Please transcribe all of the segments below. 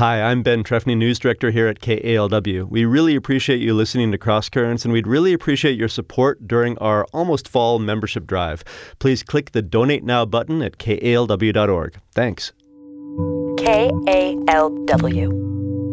Hi, I'm Ben Trefny, News Director here at KALW. We really appreciate you listening to Cross Currents, and we'd really appreciate your support during our almost fall membership drive. Please click the Donate Now button at kalw.org. Thanks. KALW.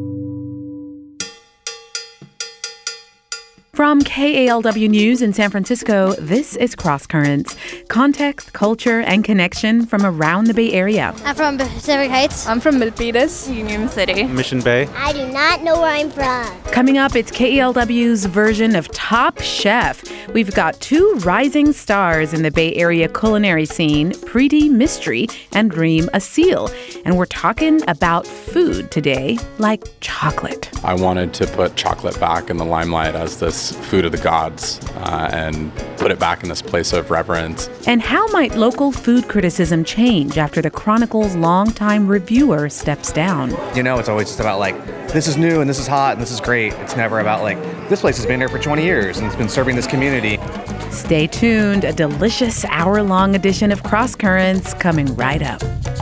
From KALW News in San Francisco, this is Cross Currents. Context, culture, and connection from around the Bay Area. I'm from Pacific Heights. I'm from Milpitas, Union City, Mission Bay. I do not know where I'm from. Coming up, it's KALW's version of Top Chef. We've got two rising stars in the Bay Area culinary scene, Preeti Mistry and Reem Assil. And we're talking about food today, like chocolate. I wanted to put chocolate back in the limelight as this food of the gods and put it back in this place of reverence. And how might local food criticism change after the Chronicle's longtime reviewer steps down? You know, it's always just about like, this is new and this is hot and this is great. It's never about like, this place has been here for 20 years and it's been serving this community. Stay tuned. A delicious hour-long edition of Cross Currents coming right up.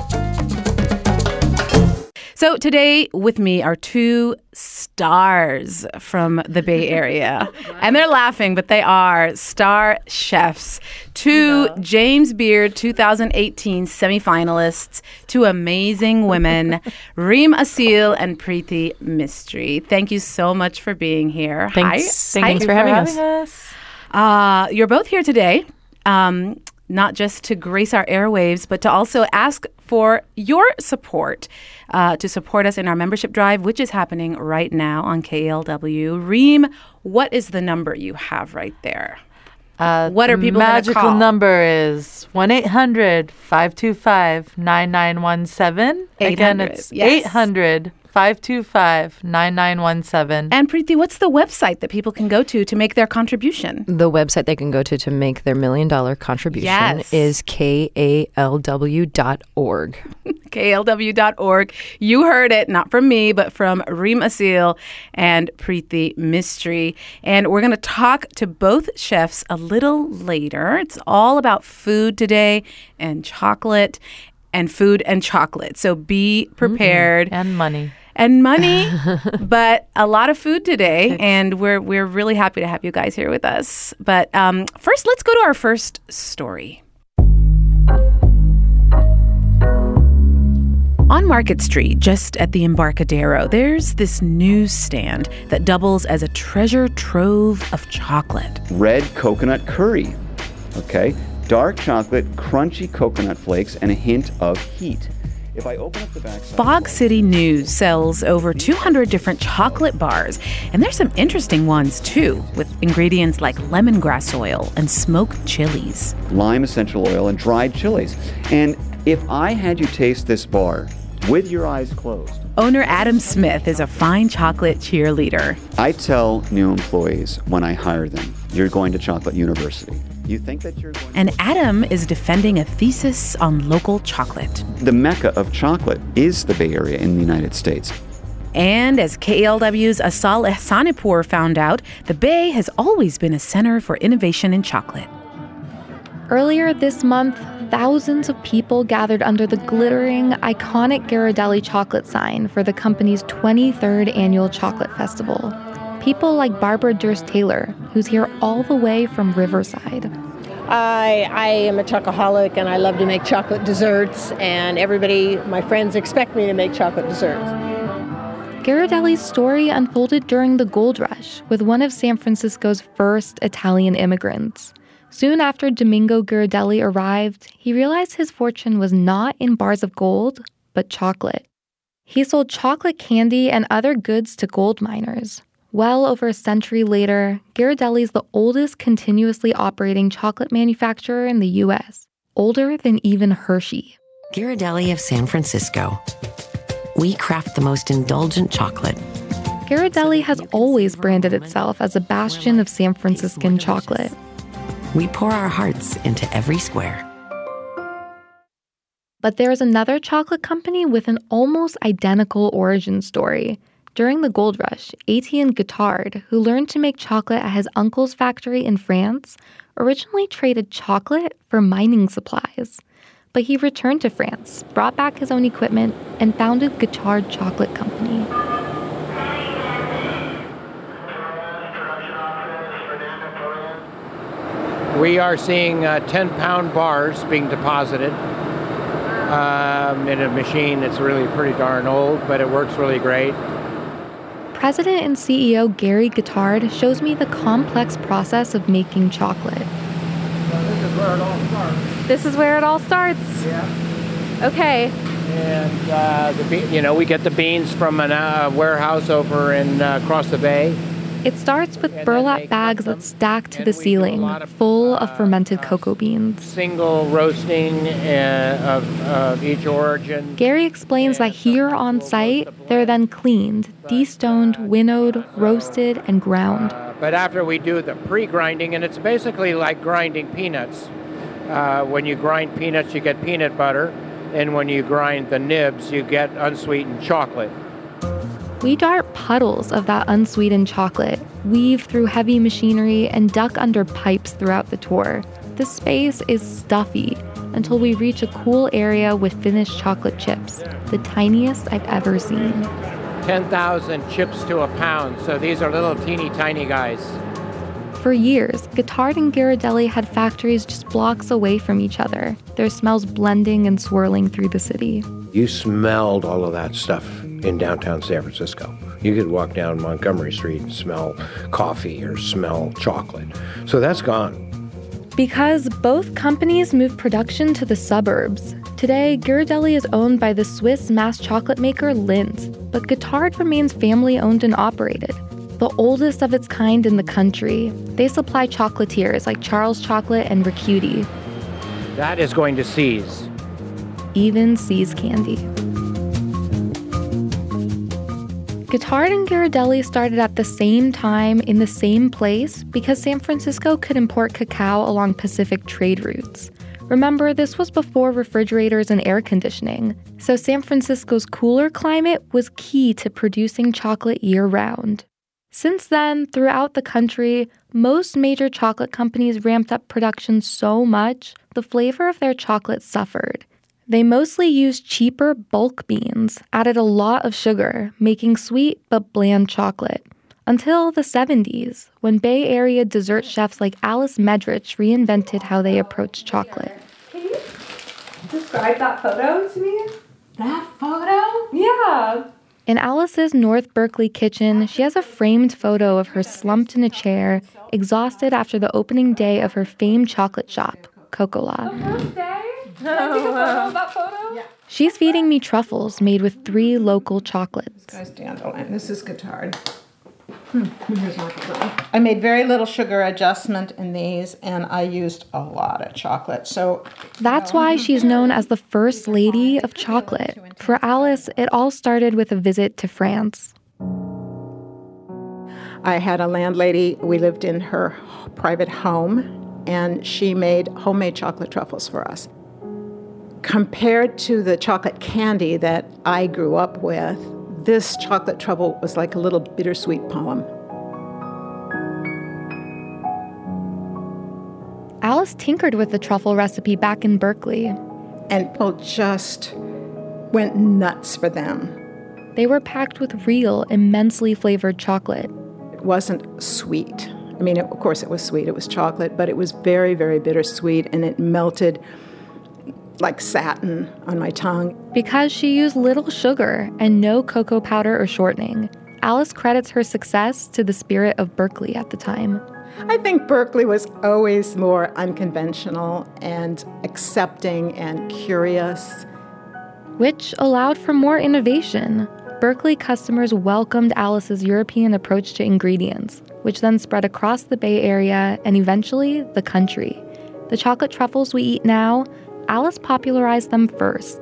So today with me are two stars from the Bay Area. And they're laughing, but they are star chefs. Two James Beard 2018 semifinalists, two amazing women, Reem Assil and Preeti Mistry. Thank you so much for being here. Thanks for having us. You're both here today. Not just to grace our airwaves, but to also ask for your support, to support us in our membership drive, which is happening right now on KALW. Reem, what is the number you have right there? What are people going to call? Magical number is 1-800-525-9917. Again, it's 800-525-9917. And Preeti, what's the website that people can go to make their contribution? The website they can go to make their $1 million contribution is kalw.org. KALW.org. You heard it, not from me, but from Reem Assil and Preeti Mistry. And we're going to talk to both chefs a little later. It's all about food today and chocolate and food and chocolate. So be prepared. And money. And money, but a lot of food today, and we're really happy to have you guys here with us. But first, let's go to our first story. On Market Street, just at the Embarcadero, there's this newsstand that doubles as a treasure trove of chocolate. Red coconut curry, okay? Dark chocolate, crunchy coconut flakes, and a hint of heat. If I open up the back side, Fog City News sells over 200 different chocolate bars, and there's some interesting ones too, with ingredients like lemongrass oil and smoked chilies, lime essential oil, and dried chilies. And if I had you taste this bar with your eyes closed. Owner Adam Smith is a fine chocolate cheerleader. I tell new employees when I hire them, you're going to Chocolate University. You think that you're going And Adam is defending a thesis on local chocolate. The mecca of chocolate is the Bay Area in the United States. And as KALW's Asal Ehsanipour found out, the Bay has always been a center for innovation in chocolate. Earlier this month, thousands of people gathered under the glittering, iconic Ghirardelli chocolate sign for the company's 23rd annual chocolate festival. People like Barbara Durst Taylor, who's here all the way from Riverside. I am a chocoholic and I love to make chocolate desserts, and everybody, my friends, expect me to make chocolate desserts. Ghirardelli's story unfolded during the gold rush with one of San Francisco's first Italian immigrants. Soon after Domingo Ghirardelli arrived, he realized his fortune was not in bars of gold, but chocolate. He sold chocolate candy and other goods to gold miners. Well over a century later, Ghirardelli is the oldest continuously operating chocolate manufacturer in the U.S., older than even Hershey. Ghirardelli of San Francisco. We craft the most indulgent chocolate. Ghirardelli has always branded itself as a bastion of San Franciscan chocolate. We pour our hearts into every square. But there is another chocolate company with an almost identical origin story. During the gold rush, Etienne Guittard, who learned to make chocolate at his uncle's factory in France, originally traded chocolate for mining supplies. But he returned to France, brought back his own equipment, and founded Guittard Chocolate Company. We are seeing 10-pound bars being deposited in a machine that's really pretty darn old, but it works really great. President and CEO Gary Guittard shows me the complex process of making chocolate. This is where it all starts. This is where it all starts? Yeah. Okay. And we get the beans from a warehouse over across the bay. It starts with burlap bags that stack to the ceiling, full of fermented cocoa beans. Single roasting of each origin. Gary explains that here on site, they're then cleaned, destoned, winnowed, roasted, and ground. But after we do the pre-grinding, and it's basically like grinding peanuts. When you grind peanuts, you get peanut butter. And when you grind the nibs, you get unsweetened chocolate. We dart puddles of that unsweetened chocolate, weave through heavy machinery, and duck under pipes throughout the tour. The space is stuffy until we reach a cool area with finished chocolate chips, the tiniest I've ever seen. 10,000 chips to a pound, so these are little teeny tiny guys. For years, Guittard and Ghirardelli had factories just blocks away from each other, their smells blending and swirling through the city. You smelled all of that stuff in downtown San Francisco. You could walk down Montgomery Street and smell coffee or smell chocolate. So that's gone. Because both companies moved production to the suburbs. Today, Ghirardelli is owned by the Swiss mass chocolate maker Lindt, but Guittard remains family-owned and operated. The oldest of its kind in the country. They supply chocolatiers like Charles Chocolate and Ricciuti. That is going to seize. Even See's Candy. Guittard and Ghirardelli started at the same time in the same place because San Francisco could import cacao along Pacific trade routes. Remember, this was before refrigerators and air conditioning, so San Francisco's cooler climate was key to producing chocolate year-round. Since then, throughout the country, most major chocolate companies ramped up production so much, the flavor of their chocolate suffered. They mostly used cheaper bulk beans, added a lot of sugar, making sweet but bland chocolate. Until the 70s, when Bay Area dessert chefs like Alice Medrich reinvented how they approached chocolate. Can you describe that photo to me? That photo? Yeah. In Alice's North Berkeley kitchen, she has a framed photo of her slumped in a chair, exhausted after the opening day of her famed chocolate shop, Cocola. The first day? Can I take a photo of that photo? Yeah. She's feeding me truffles made with 3 local chocolates. This guy's dandelion. This is Guittard. Here's my photo. I made very little sugar adjustment in these, and I used a lot of chocolate. So that's why she's known as the First Lady of Chocolate. For Alice, it all started with a visit to France. I had a landlady. We lived in her private home, and she made homemade chocolate truffles for us. Compared to the chocolate candy that I grew up with, this chocolate truffle was like a little bittersweet poem. Alice tinkered with the truffle recipe back in Berkeley. And people just went nuts for them. They were packed with real, immensely flavored chocolate. It wasn't sweet. I mean, of course it was sweet, it was chocolate, but it was very, very bittersweet, and it melted like satin on my tongue. Because she used little sugar and no cocoa powder or shortening, Alice credits her success to the spirit of Berkeley at the time. I think Berkeley was always more unconventional and accepting and curious, which allowed for more innovation. Berkeley customers welcomed Alice's European approach to ingredients, which then spread across the Bay Area and eventually the country. The chocolate truffles we eat now, Alice popularized them first.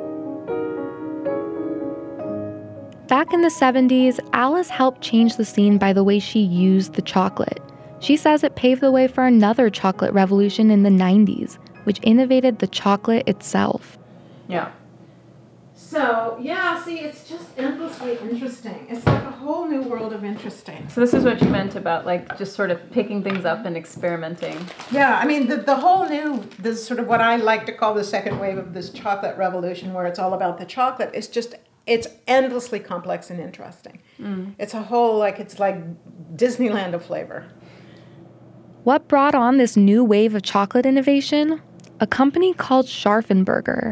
Back in the 70s, Alice helped change the scene by the way she used the chocolate. She says it paved the way for another chocolate revolution in the 90s, which innovated the chocolate itself. Yeah. So, yeah, see, it's just endlessly interesting. It's like a whole new world of interesting. So this is what you meant about, like, just sort of picking things up and experimenting. Yeah, I mean, the whole new, this sort of what I like to call the second wave of this chocolate revolution, where it's all about the chocolate, it's endlessly complex and interesting. It's a whole, it's like Disneyland of flavor. What brought on this new wave of chocolate innovation? A company called Scharfenberger.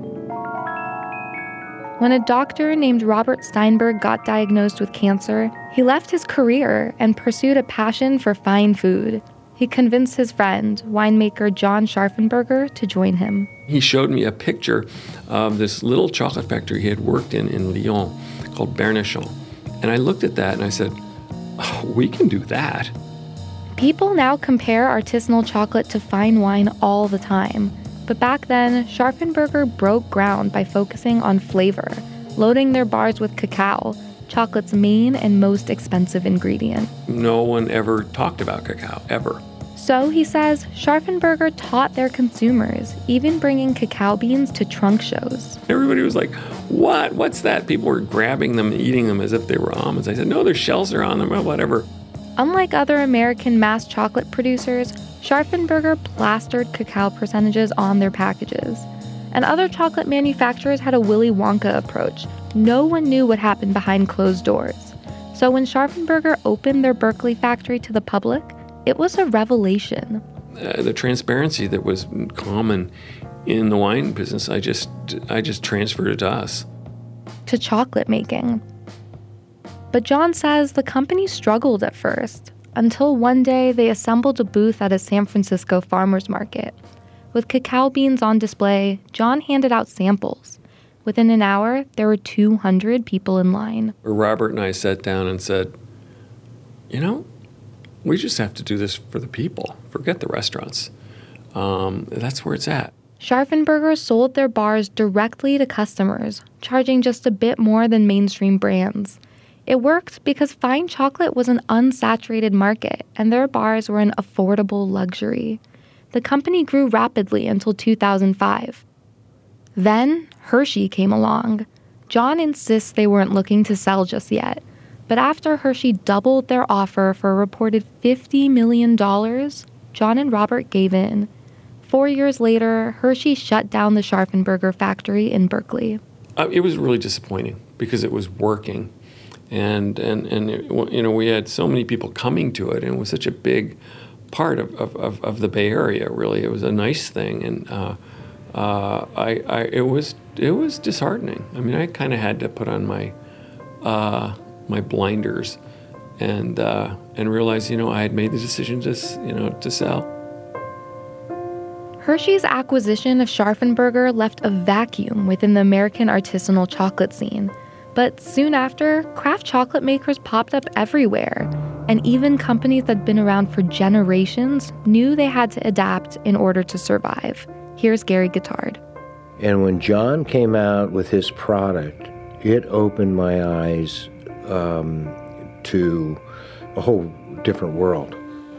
When a doctor named Robert Steinberg got diagnosed with cancer, he left his career and pursued a passion for fine food. He convinced his friend, winemaker John Scharfenberger, to join him. He showed me a picture of this little chocolate factory he had worked in Lyon called Bernachon. And I looked at that and I said, oh, we can do that. People now compare artisanal chocolate to fine wine all the time. But back then, Scharfenberger broke ground by focusing on flavor, loading their bars with cacao, chocolate's main and most expensive ingredient. No one ever talked about cacao, ever. So, he says, Scharfenberger taught their consumers, even bringing cacao beans to trunk shows. Everybody was like, what? What's that? People were grabbing them and eating them as if they were almonds. I said, no, their shells are on them, or whatever. Unlike other American mass chocolate producers, Scharfenberger plastered cacao percentages on their packages. And other chocolate manufacturers had a Willy Wonka approach. No one knew what happened behind closed doors. So when Scharfenberger opened their Berkeley factory to the public, it was a revelation. The transparency that was common in the wine business, I just transferred it to us. To chocolate making. But John says the company struggled at first, until one day they assembled a booth at a San Francisco farmer's market. With cacao beans on display, John handed out samples. Within an hour, there were 200 people in line. Robert and I sat down and said, we just have to do this for the people. Forget the restaurants. That's where it's at. Scharfenberger sold their bars directly to customers, charging just a bit more than mainstream brands. It worked because fine chocolate was an unsaturated market, and their bars were an affordable luxury. The company grew rapidly until 2005. Then, Hershey came along. John insists they weren't looking to sell just yet. But after Hershey doubled their offer for a reported $50 million, John and Robert gave in. 4 years later, Hershey shut down the Scharfenberger factory in Berkeley. It was really disappointing because it was working. And we had so many people coming to it, and it was such a big part of the Bay Area, really. It was a nice thing, and it was disheartening. I mean, I kind of had to put on my blinders and realize, I had made the decision to sell. Hershey's acquisition of Scharfenberger left a vacuum within the American artisanal chocolate scene. But soon after, craft chocolate makers popped up everywhere. And even companies that had been around for generations knew they had to adapt in order to survive. Here's Gary Guittard. And when John came out with his product, it opened my eyes to a whole different world.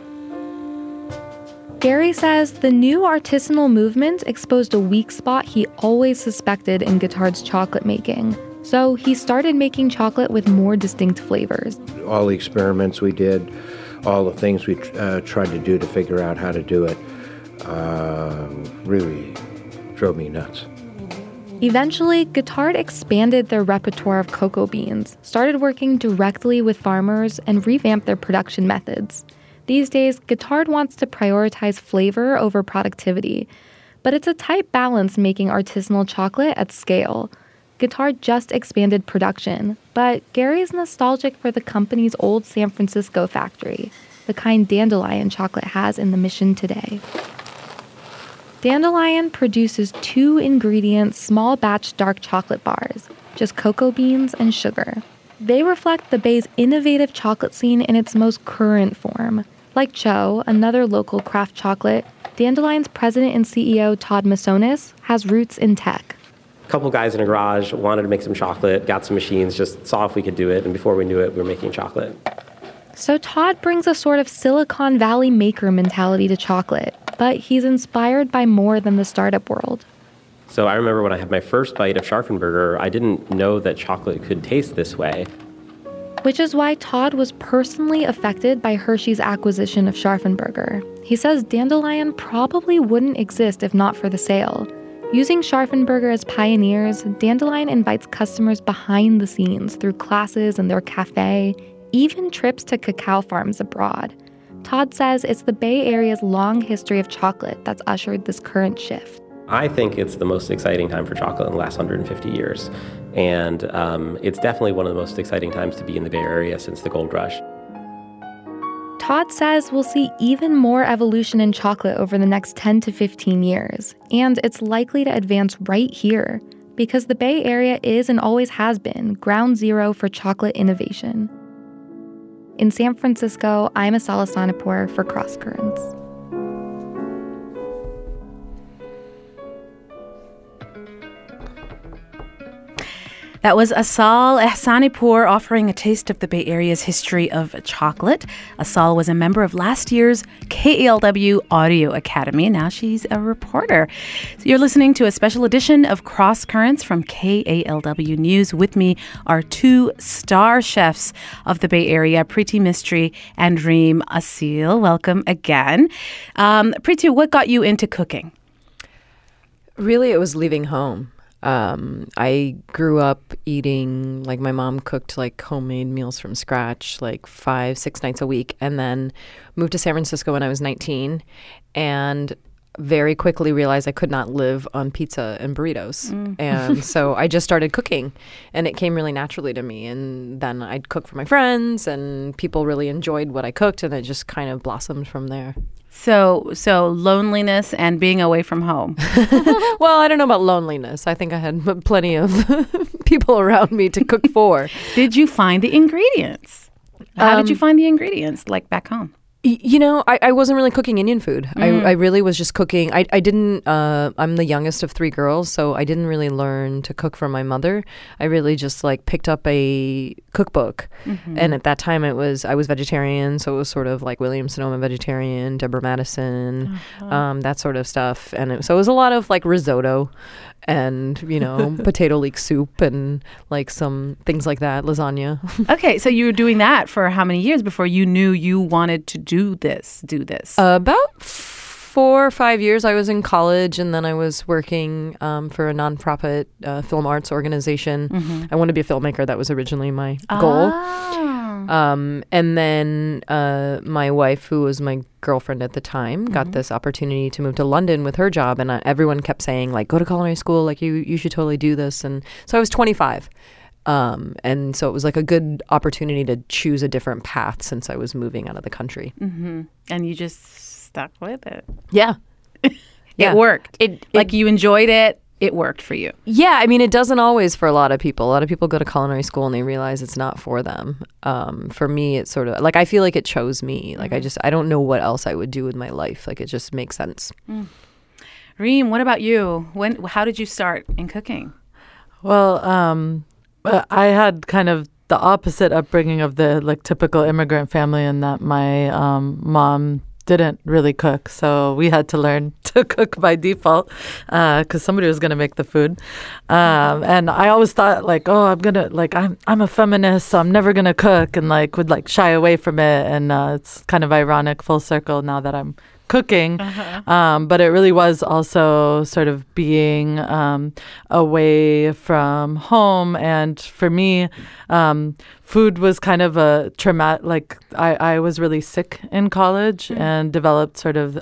Gary says the new artisanal movement exposed a weak spot he always suspected in Guittard's chocolate making. So he started making chocolate with more distinct flavors. All the experiments we did, all the things we tried to do to figure out how to do it, really drove me nuts. Eventually, Guittard expanded their repertoire of cocoa beans, started working directly with farmers, and revamped their production methods. These days, Guittard wants to prioritize flavor over productivity. But it's a tight balance making artisanal chocolate at scale. Guittard just expanded production, but Gary's nostalgic for the company's old San Francisco factory, the kind Dandelion chocolate has in the Mission today. Dandelion produces 2-ingredient, small-batch dark chocolate bars, just cocoa beans and sugar. They reflect the Bay's innovative chocolate scene in its most current form. Like Cho, another local craft chocolate, Dandelion's president and CEO Todd Masonis has roots in tech. A couple guys in a garage wanted to make some chocolate, got some machines, just saw if we could do it, and before we knew it, we were making chocolate. So Todd brings a sort of Silicon Valley maker mentality to chocolate, but he's inspired by more than the startup world. So I remember when I had my first bite of Scharfenberger, I didn't know that chocolate could taste this way. Which is why Todd was personally affected by Hershey's acquisition of Scharfenberger. He says Dandelion probably wouldn't exist if not for the sale. Using Scharfenberger as pioneers, Dandelion invites customers behind the scenes through classes in their cafe, even trips to cacao farms abroad. Todd says it's the Bay Area's long history of chocolate that's ushered this current shift. I think it's the most exciting time for chocolate in the last 150 years. And it's definitely one of the most exciting times to be in the Bay Area since the gold rush. Todd says we'll see even more evolution in chocolate over the next 10 to 15 years. And it's likely to advance right here, because the Bay Area is and always has been ground zero for chocolate innovation. In San Francisco, I'm Asal Ehsanipour for Cross Currents. That was Asal Ehsanipour offering a taste of the Bay Area's history of chocolate. Asal was a member of last year's KALW Audio Academy. Now she's a reporter. So you're listening to a special edition of Cross Currents from KALW News. With me are two star chefs of the Bay Area, Preeti Mistry and Reem Assil. Welcome again. Preeti, what got you into cooking? Really, it was leaving home. I grew up eating, like my mom cooked like homemade meals from scratch, like 5-6 nights a week, and then moved to San Francisco when I was 19 and very quickly realized I could not live on pizza and burritos. And so I just started cooking, and it came really naturally to me. And then I'd cook for my friends, and people really enjoyed what I cooked, and it just kind of blossomed from there. So loneliness and being away from home. Well, I don't know about loneliness. I think I had plenty of people around me to cook for. Did you find the ingredients? How did you find the ingredients, like back home? You know, I wasn't really cooking Indian food. I really was just cooking. I didn't, I'm the youngest of 3 girls, so I didn't really learn to cook from my mother. I really just like picked up a cookbook. And at that time I was vegetarian, so it was sort of like William Sonoma vegetarian, Deborah Madison, that sort of stuff. And so it was a lot of like risotto and, you know, potato leek soup and like some things like that, lasagna. Okay, so you were doing that for how many years before you knew you wanted to do this? About 4 or 5 years. I was in college, and then I was working for a nonprofit film arts organization. I wanted to be a filmmaker. That was originally my goal. And then my wife, who was my girlfriend at the time, got this opportunity to move to London with her job, and everyone kept saying, like, go to culinary school, like you should totally do this. And so I was 25. And so it was like a good opportunity to choose a different path since I was moving out of the country. And you just stuck with it. Yeah. It worked. Like you enjoyed it. It worked for you. Yeah. I mean, it doesn't always for a lot of people. A lot of people go to culinary school and they realize it's not for them. For me, it's sort of like, I feel like it chose me. Like I don't know what else I would do with my life. Like it just makes sense. Reem, what about you? How did you start in cooking? Well, I had kind of the opposite upbringing of the like typical immigrant family, in that my mom didn't really cook, so we had to learn to cook by default because somebody was going to make the food. And I always thought like, oh, I'm a feminist, so I'm never going to cook, and like would like shy away from it. And it's kind of ironic, full circle, now that I'm cooking. But it really was also sort of being away from home. And for me, food was kind of a traumatic, like I was really sick in college and developed sort of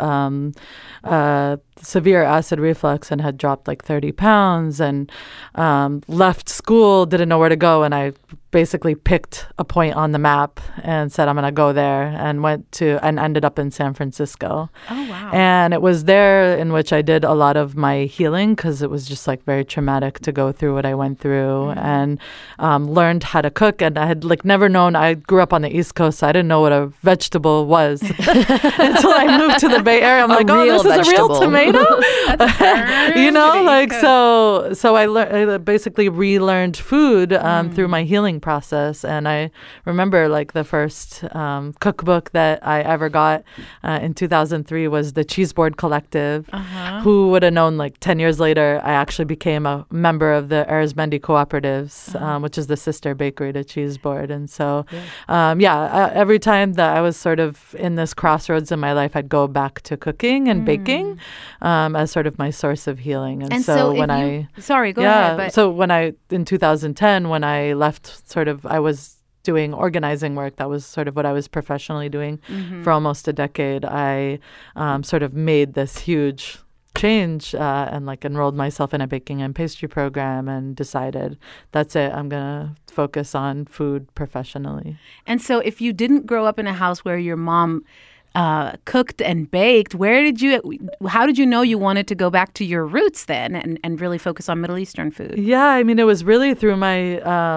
severe acid reflux and had dropped like 30 pounds and left school, didn't know where to go. And I basically picked a point on the map and said, I'm going to go there, and ended up in San Francisco. Oh, wow. And it was there in which I did a lot of my healing, because it was just like very traumatic to go through what I went through, and learned how to cook. And I had like never known, I grew up on the East Coast, so I didn't know what a vegetable was until I moved to the Bay Area. I'm like, oh, this is a real tomato. So I basically relearned food through my healing process. And I remember like the first cookbook that I ever got in 2003 was the Cheese Board Collective. Who would have known like 10 years later, I actually became a member of the Arizmendi Cooperatives, which is the sister bakery to Cheese Board. And so, every time that I was sort of in this crossroads in my life, I'd go back to cooking and baking as sort of my source of healing. And so when ahead. But so when in 2010, when I left, sort of, I was doing organizing work. That was sort of what I was professionally doing for almost a decade. I sort of made this huge change and like enrolled myself in a baking and pastry program and decided that's it. I'm going to focus on food professionally. And so if you didn't grow up in a house where your mom cooked and baked, how did you know you wanted to go back to your roots then and really focus on Middle Eastern food? Yeah, I mean, it was really through my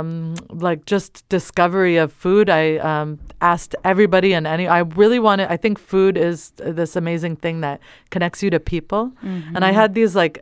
just discovery of food. I asked everybody I think food is this amazing thing that connects you to people. And I had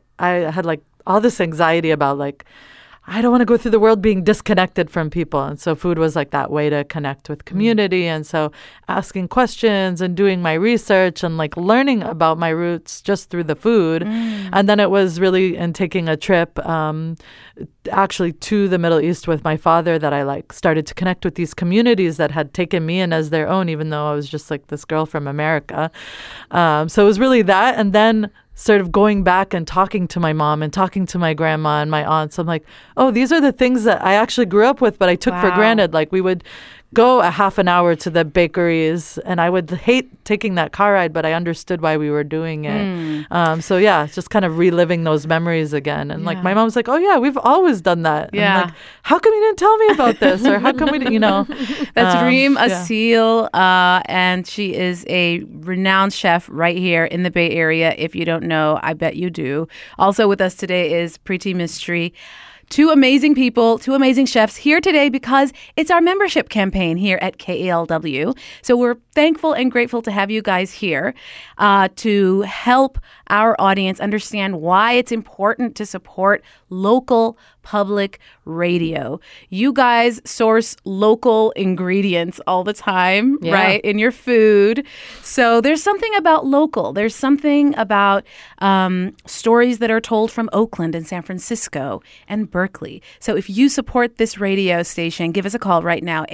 all this anxiety about like, I don't want to go through the world being disconnected from people. And so food was like that way to connect with community. And so asking questions and doing my research and like learning about my roots just through the food. And then it was really in taking a trip actually to the Middle East with my father that I like started to connect with these communities that had taken me in as their own, even though I was just like this girl from America. So it was really that. And then sort of going back and talking to my mom and talking to my grandma and my aunts. I'm like, oh, these are the things that I actually grew up with, but I took for granted. Like we would go a half an hour to the bakeries and I would hate taking that car ride, but I understood why we were doing it. So yeah, just kind of reliving those memories again. And like my mom's like, oh yeah, we've always done that. Yeah. And I'm like, how come you didn't tell me about this? Or how come we didn't, That's Reem Assil, and she is a renowned chef right here in the Bay Area. If you don't know, I bet you do. Also with us today is Preeti Mistry. Two amazing people, two amazing chefs here today because it's our membership campaign here at KALW. So we're thankful and grateful to have you guys here to help our audience understand why it's important to support local public radio. You guys source local ingredients all the time, right, in your food. So there's something about local. There's something about stories that are told from Oakland and San Francisco and Berkeley. So if you support this radio station, give us a call right now,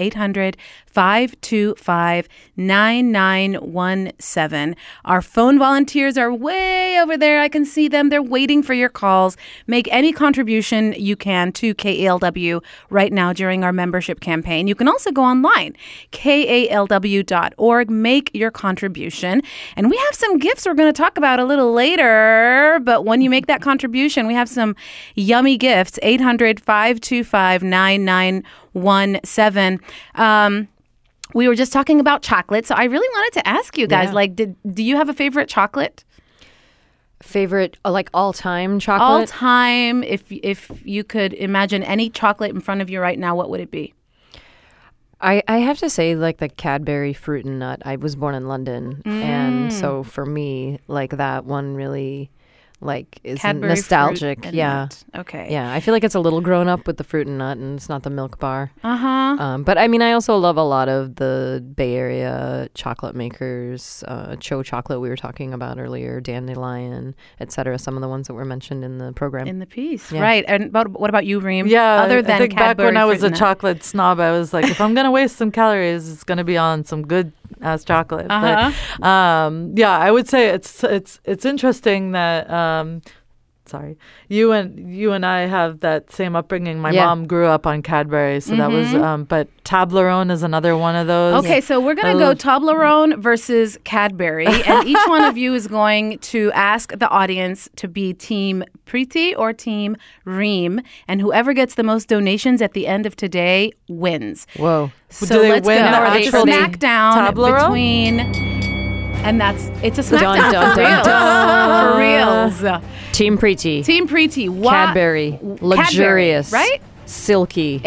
800-525-9917. Our phone volunteers are way over there. I can see them. They're waiting for your calls. Make any contribution you can to KALW right now during our membership campaign. You can also go online, KALW.org, make your contribution. And we have some gifts we're going to talk about a little later. But when you make that contribution, we have some yummy gifts, 800-525-9917. We were just talking about chocolate. So I really wanted to ask you guys, do you have a favorite chocolate? Favorite, like all-time chocolate? All-time. If you could imagine any chocolate in front of you right now, what would it be? I have to say, like, the Cadbury Fruit and Nut. I was born in London, and so for me, like, that one really, like, is Cadbury nostalgic. Fruit and Nut. Okay. Yeah, I feel like it's a little grown up with the Fruit and Nut, and it's not the Milk Bar. But I mean, I also love a lot of the Bay Area chocolate makers, Cho Chocolate we were talking about earlier, Dandelion, etc. Some of the ones that were mentioned in the program. In the piece, right. And what about you, Reem? Yeah, other than I think Cadbury back when I was Fruit a chocolate snob, I was like, if I'm going to waste some calories, it's going to be on some good ass chocolate. But, I would say it's interesting that sorry, you and I have that same upbringing. My mom grew up on Cadbury, so that was. But Toblerone is another one of those. Okay, so we're gonna go Toblerone versus Cadbury, and each one of you is going to ask the audience to be Team Preeti or Team Reem, and whoever gets the most donations at the end of today wins. Whoa! So let's go. It's a smackdown between. And it's a smackdown for reals. Team Preeti. Team Preeti. Cadbury. Luxurious. Cadbury, right? Silky.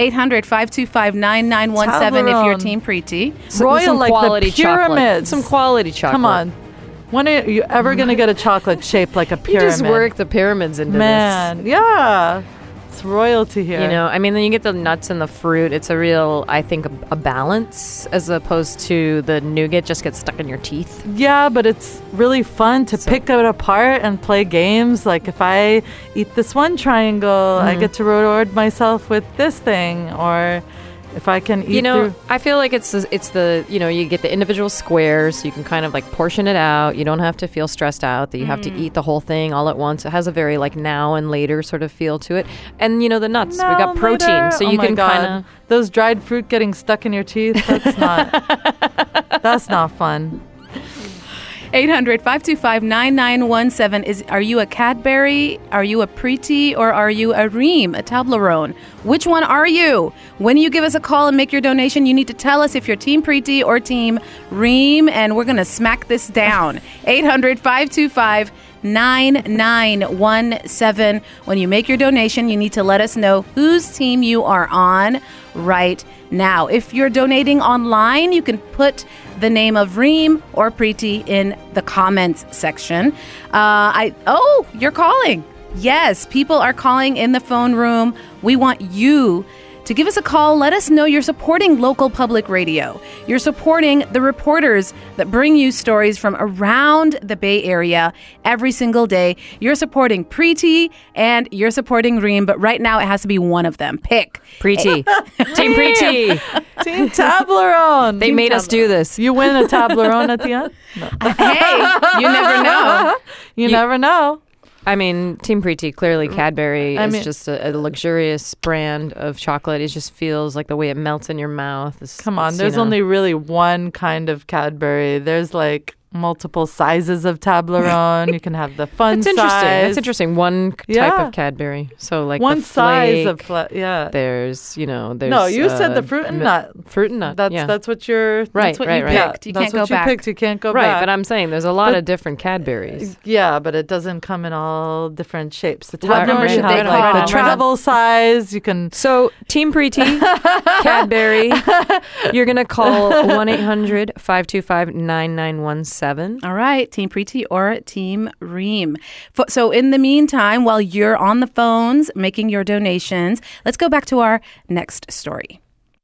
800-525-9917 if you're Team Preeti. Royal, some like quality the pyramids. Some quality chocolate. Come on. When are you ever going to get a chocolate shaped like a pyramid? You just work the pyramids into Man, yeah. It's royalty here. You know, I mean, then you get the nuts and the fruit. It's a real, I think, a balance as opposed to the nougat just gets stuck in your teeth. Yeah, but it's really fun to pick it apart and play games. Like if I eat this one triangle, I get to reward myself with this thing. Or if I can eat I feel like it's the you get the individual squares, so you can kind of like portion it out. You don't have to feel stressed out that you have to eat the whole thing all at once. It has a very like now and later sort of feel to it. And the nuts, we got protein, so you can kind of those dried fruit getting stuck in your teeth. That's not fun. 800-525-9917 are you a Cadbury, are you a Preeti, or are you a Ream, a Toblerone? Which one are you? When you give us a call and make your donation, you need to tell us if you're Team Preeti or Team Ream, and we're going to smack this down. 800-525-9917. When you make your donation, you need to let us know whose team you are on right now. If you're donating online, you can put the name of Ream or Preeti in the comments section. You're calling. Yes, people are calling in the phone room. We want you to give us a call. Let us know you're supporting local public radio. You're supporting the reporters that bring you stories from around the Bay Area every single day. You're supporting Preeti and you're supporting Ream, but right now it has to be one of them. Pick. Preeti. Team Preeti. Team Toblerone. They made us do this. You win a Toblerone at the end? No. Hey, you never know. You never know. I mean, Team Preeti, clearly Cadbury is just a luxurious brand of chocolate. It just feels like the way it melts in your mouth. Come on, there's only really one kind of Cadbury. There's like multiple sizes of Toblerone. You can have the fun size. That's interesting. One type of Cadbury. So like one the size flake, of there's there's no. You said the fruit and nut. Fruit and nut. That's what you're. That's what you picked. You can't go back. Picked. You can't go back. Right, but I'm saying there's a lot of different Cadburys. Yeah, but it doesn't come in all different shapes. The What number should they call? Like the travel size. You can. So Team Preeti, Cadbury, you're gonna call 1-800-525-9917. All right, Team Preeti or Team Ream. So in the meantime, while you're on the phones making your donations, let's go back to our next story.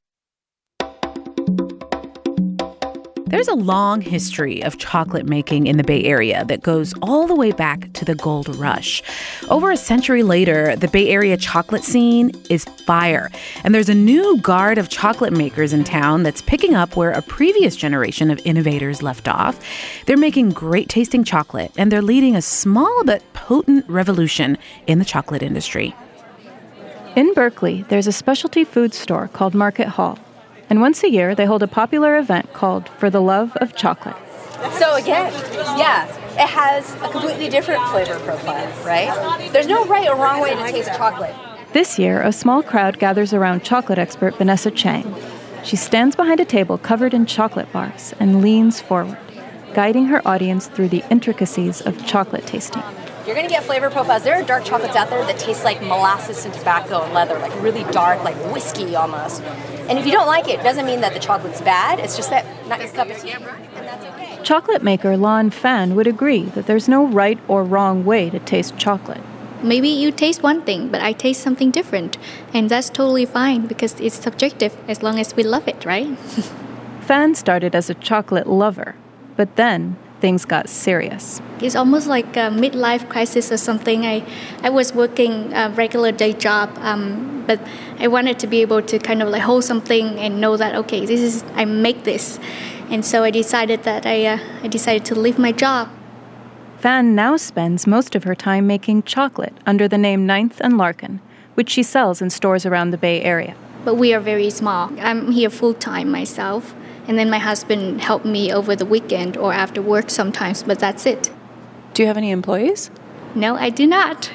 There's a long history of chocolate making in the Bay Area that goes all the way back to the Gold Rush. Over a century later, the Bay Area chocolate scene is fire. And there's a new guard of chocolate makers in town that's picking up where a previous generation of innovators left off. They're making great tasting chocolate, and they're leading a small but potent revolution in the chocolate industry. In Berkeley, there's a specialty food store called Market Hall. And once a year, they hold a popular event called For the Love of Chocolate. So again, it has a completely different flavor profile, right? There's no right or wrong way to taste chocolate. This year, a small crowd gathers around chocolate expert Vanessa Chang. She stands behind a table covered in chocolate bars and leans forward, guiding her audience through the intricacies of chocolate tasting. You're going to get flavor profiles. There are dark chocolates out there that taste like molasses and tobacco and leather, like really dark, like whiskey almost. And if you don't like it, it doesn't mean that the chocolate's bad. It's just that not your cup of tea, and that's okay. Chocolate maker Lon Fan would agree that there's no right or wrong way to taste chocolate. Maybe you taste one thing, but I taste something different. And that's totally fine because it's subjective as long as we love it, right? Fan started as a chocolate lover, but then things got serious. It's almost like a midlife crisis or something. I was working a regular day job, but I wanted to be able to kind of like hold something and know that, okay, I make this. And so I decided that I decided to leave my job. Fan now spends most of her time making chocolate under the name Ninth and Larkin, which she sells in stores around the Bay Area. But we are very small. I'm here full-time myself. And then my husband helped me over the weekend or after work sometimes, but that's it. Do you have any employees? No, I do not.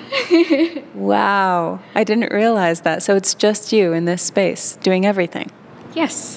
Wow, I didn't realize that. So it's just you in this space doing everything? Yes.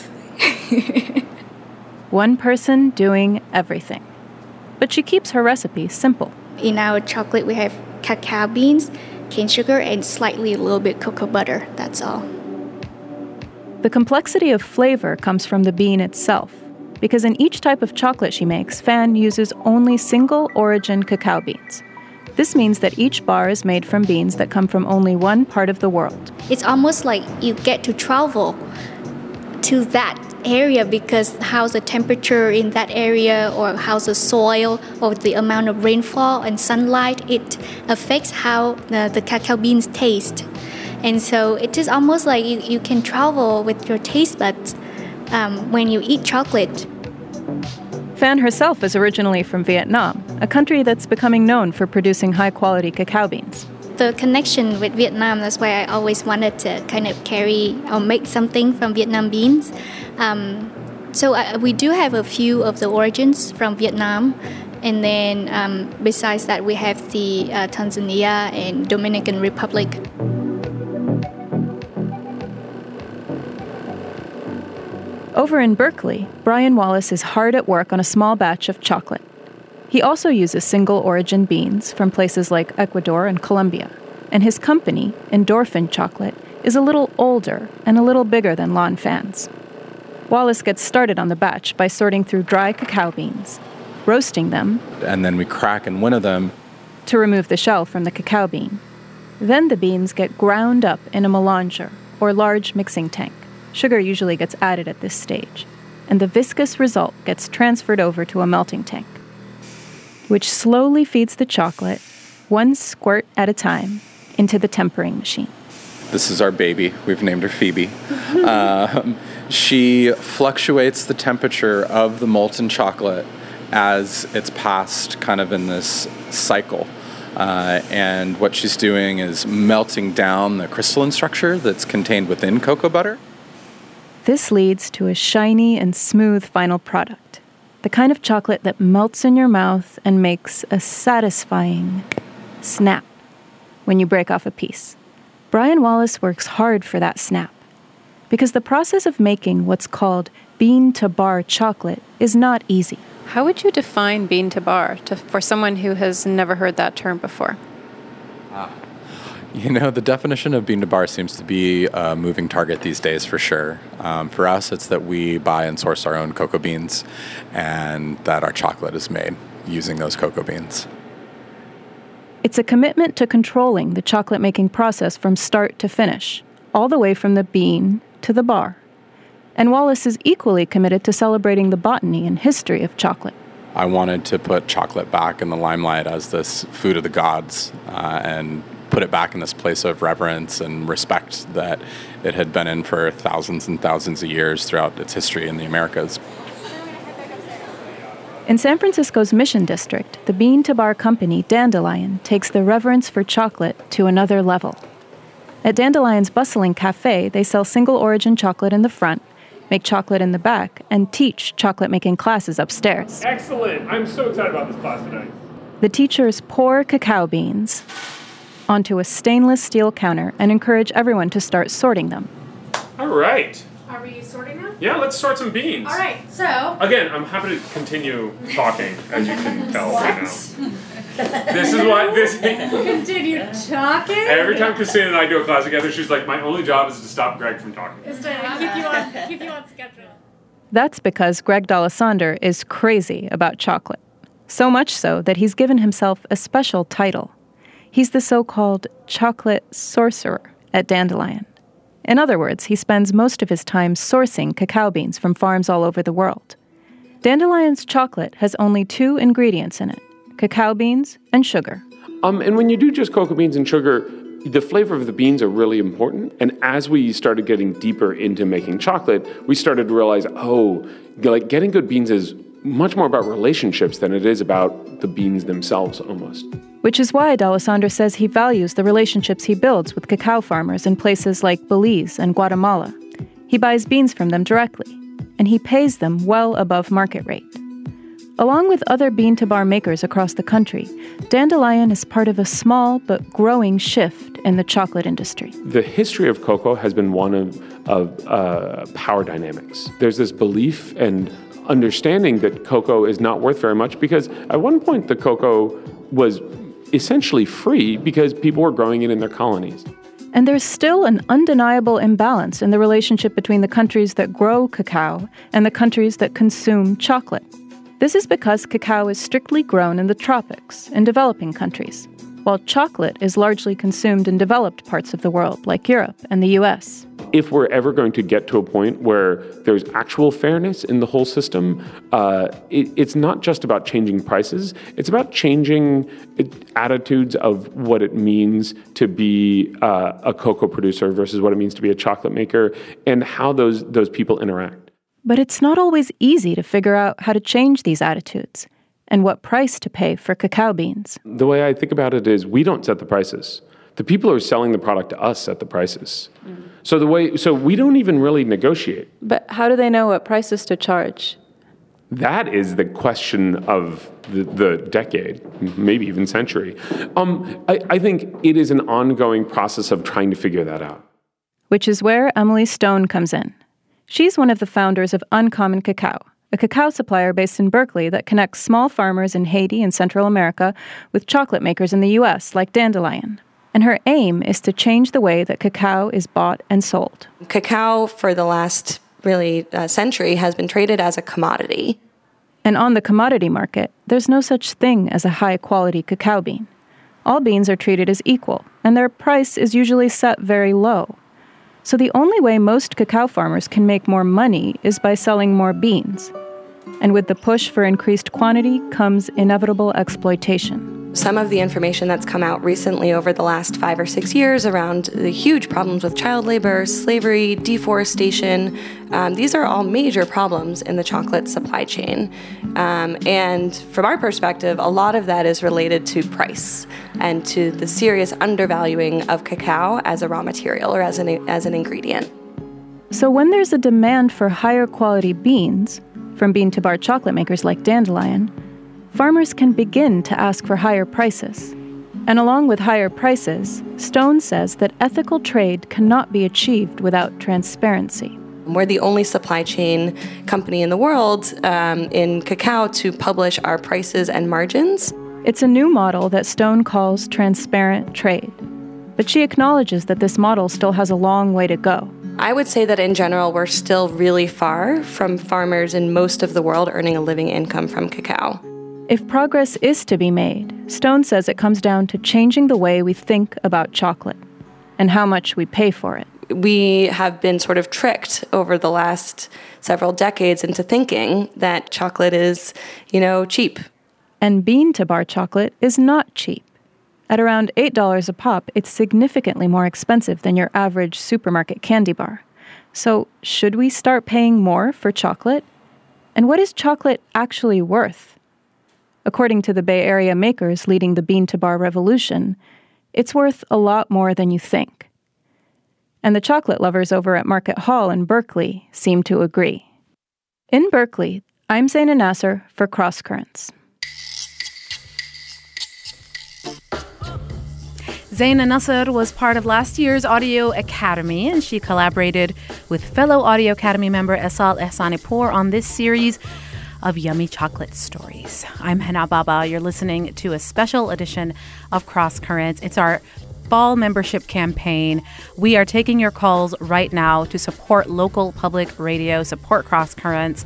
One person doing everything. But she keeps her recipe simple. In our chocolate, we have cacao beans, cane sugar, and slightly a little bit cocoa butter. That's all. The complexity of flavor comes from the bean itself. because in each type of chocolate she makes, Fan uses only single-origin cacao beans. This means that each bar is made from beans that come from only one part of the world. It's almost like you get to travel to that area because how's the temperature in that area, or how's the soil, or the amount of rainfall and sunlight, it affects how the cacao beans taste. And so it is almost like you can travel with your taste buds when you eat chocolate. Fan herself is originally from Vietnam, a country that's becoming known for producing high-quality cacao beans. The connection with Vietnam, that's why I always wanted to kind of carry or make something from Vietnam beans. We do have a few of the origins from Vietnam. And then besides that, we have the Tanzania and Dominican Republic. Over in Berkeley, Brian Wallace is hard at work on a small batch of chocolate. He also uses single-origin beans from places like Ecuador and Colombia, and his company, Endorphin Chocolate, is a little older and a little bigger than Lan Fan's. Wallace gets started on the batch by sorting through dry cacao beans, roasting them, and then we crack and winnow them to remove the shell from the cacao bean. Then the beans get ground up in a melanger, or large mixing tank. Sugar usually gets added at this stage, and the viscous result gets transferred over to a melting tank, which slowly feeds the chocolate, one squirt at a time, into the tempering machine. This is our baby. We've named her Phoebe. She fluctuates the temperature of the molten chocolate as it's passed kind of in this cycle. And what she's doing is melting down the crystalline structure that's contained within cocoa butter. This leads to a shiny and smooth final product, the kind of chocolate that melts in your mouth and makes a satisfying snap when you break off a piece. Brian Wallace works hard for that snap, because the process of making what's called bean-to-bar chocolate is not easy. How would you define bean-to-bar for someone who has never heard that term before? You know, the definition of bean-to-bar seems to be a moving target these days for sure. For us, it's that we buy and source our own cocoa beans and that our chocolate is made using those cocoa beans. It's a commitment to controlling the chocolate-making process from start to finish, all the way from the bean to the bar. And Wallace is equally committed to celebrating the botany and history of chocolate. I wanted to put chocolate back in the limelight as this food of the gods and put it back in this place of reverence and respect that it had been in for thousands and thousands of years throughout its history in the Americas. In San Francisco's Mission District, the bean-to-bar company Dandelion takes the reverence for chocolate to another level. At Dandelion's bustling cafe, they sell single-origin chocolate in the front, make chocolate in the back, and teach chocolate-making classes upstairs. Excellent! I'm so excited about this class tonight. The teachers pour cacao beans onto a stainless steel counter and encourage everyone to start sorting them. All right. Are we sorting now? Yeah, let's sort some beans. All right, so... Again, I'm happy to continue talking, as you can tell right now. This is what this... Continue talking? Every time Christina and I do a class together, she's like, my only job is to stop Greg from talking. It's to keep you on schedule. That's because Greg D'Alessandro is crazy about chocolate. So much so that he's given himself a special title. He's the so-called chocolate sorcerer at Dandelion. In other words, he spends most of his time sourcing cacao beans from farms all over the world. Dandelion's chocolate has only 2 ingredients in it: cacao beans and sugar. And when you do just cocoa beans and sugar, the flavor of the beans are really important. And as we started getting deeper into making chocolate, we started to realize, getting good beans is much more about relationships than it is about the beans themselves, almost. Which is why D'Alessandro says he values the relationships he builds with cacao farmers in places like Belize and Guatemala. He buys beans from them directly, and he pays them well above market rate. Along with other bean-to-bar makers across the country, Dandelion is part of a small but growing shift in the chocolate industry. The history of cocoa has been one of power dynamics. There's this belief and understanding that cocoa is not worth very much because at one point the cocoa was essentially free because people were growing it in their colonies. And there's still an undeniable imbalance in the relationship between the countries that grow cacao and the countries that consume chocolate. This is because cacao is strictly grown in the tropics, in developing countries, while chocolate is largely consumed in developed parts of the world, like Europe and the US. If we're ever going to get to a point where there's actual fairness in the whole system, it's not just about changing prices, it's about changing attitudes of what it means to be a cocoa producer versus what it means to be a chocolate maker, and how those people interact. But it's not always easy to figure out how to change these attitudes and what price to pay for cacao beans. The way I think about it is we don't set the prices. The people who are selling the product to us set the prices. So we don't even really negotiate. But how do they know what prices to charge? That is the question of the decade, maybe even century. I think it is an ongoing process of trying to figure that out. Which is where Emily Stone comes in. She's one of the founders of Uncommon Cacao, a cacao supplier based in Berkeley that connects small farmers in Haiti and Central America with chocolate makers in the U.S. like Dandelion. And her aim is to change the way that cacao is bought and sold. Cacao, for the last century, has been traded as a commodity. And on the commodity market, there's no such thing as a high-quality cacao bean. All beans are treated as equal, and their price is usually set very low. So the only way most cacao farmers can make more money is by selling more beans. And with the push for increased quantity comes inevitable exploitation. Some of the information that's come out recently over the last 5 or 6 years around the huge problems with child labor, slavery, deforestation, these are all major problems in the chocolate supply chain. And from our perspective, a lot of that is related to price and to the serious undervaluing of cacao as a raw material or as an ingredient. So when there's a demand for higher quality beans from bean-to-bar chocolate makers like Dandelion, farmers can begin to ask for higher prices. And along with higher prices, Stone says that ethical trade cannot be achieved without transparency. We're the only supply chain company in the world in cacao to publish our prices and margins. It's a new model that Stone calls transparent trade. But she acknowledges that this model still has a long way to go. I would say that in general, we're still really far from farmers in most of the world earning a living income from cacao. If progress is to be made, Stone says it comes down to changing the way we think about chocolate and how much we pay for it. We have been sort of tricked over the last several decades into thinking that chocolate is, cheap. And bean-to-bar chocolate is not cheap. At around $8 a pop, it's significantly more expensive than your average supermarket candy bar. So, should we start paying more for chocolate? And what is chocolate actually worth? According to the Bay Area makers leading the bean-to-bar revolution, it's worth a lot more than you think. And the chocolate lovers over at Market Hall in Berkeley seem to agree. In Berkeley, I'm Zaina Nasser for Cross Currents. Zaina Nasser was part of last year's Audio Academy, and she collaborated with fellow Audio Academy member Esal Ehsanipour on this series of yummy chocolate stories. I'm Hana Baba. You're listening to a special edition of Cross Currents. It's our fall membership campaign. We are taking your calls right now to support local public radio, support Cross Currents,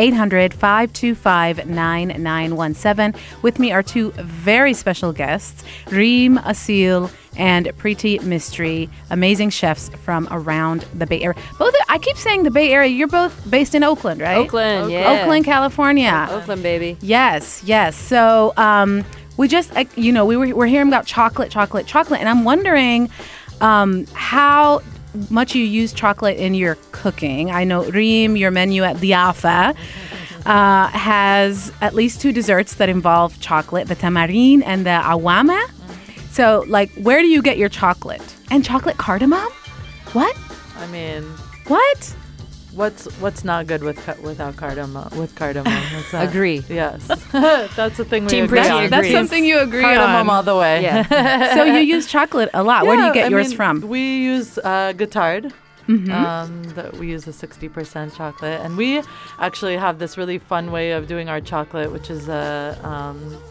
800-525-9917. With me are two very special guests, Reem Assil and Preeti Mistry, amazing chefs from around the Bay Area. I keep saying the Bay Area. You're both based in Oakland, right? Oakland, yeah. Oakland, California. Oakland, baby. Yes. So, we just, we're hearing about chocolate, and I'm wondering how much you use chocolate in your cooking. I know, Reem, your menu at Diafa has at least 2 desserts that involve chocolate, the tamarin and the awama. So, where do you get your chocolate? And chocolate cardamom? What? I mean, what? What's not good without cardamom? With cardamom, what's that? Agree. Yes, that's the thing we Team agree on. That's something you agree cardamom on. all the way. Yeah. So you use chocolate a lot. Where do you get yours from? We use Guittard. That we use a 60% chocolate, and we actually have this really fun way of doing our chocolate, which is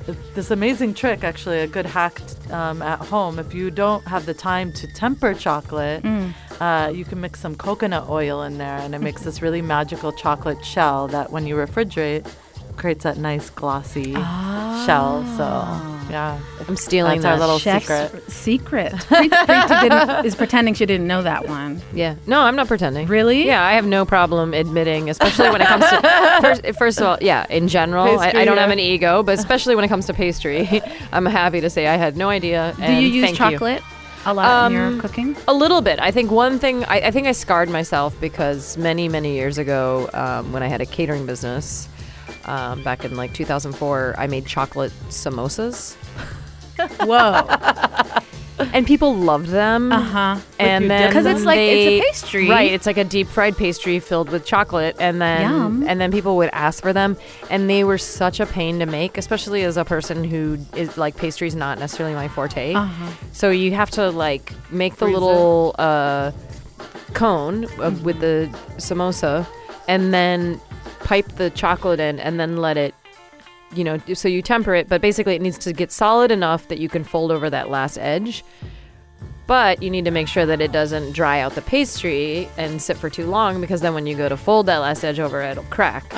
this amazing trick, actually, a good hack at home. If you don't have the time to temper chocolate, you can mix some coconut oil in there, and it makes this really magical chocolate shell that when you refrigerate, creates that nice glossy shell. So, yeah. I'm stealing That's that. our little Chef's secret. Preeti is pretending she didn't know that one. Yeah. No, I'm not pretending. Really? Yeah, I have no problem admitting, especially when it comes to, first of all, yeah, in general, Pastry, I don't have an ego, but especially when it comes to pastry, I'm happy to say I had no idea. Do you use chocolate a lot in your cooking? A little bit. I think one thing, I think I scarred myself because many, many years ago, when I had a catering business, back in like 2004, I made chocolate samosas. Whoa. And people loved them. And then because it's like it's a pastry, right? It's like a deep fried pastry filled with chocolate, and then people would ask for them, and they were such a pain to make, especially as a person who is like pastry's not necessarily my forte. So you have to like make the little cone with the samosa, and then pipe the chocolate in, and then let it, so you temper it, but basically it needs to get solid enough that you can fold over that last edge. But you need to make sure that it doesn't dry out the pastry and sit for too long, because then when you go to fold that last edge over, it'll crack.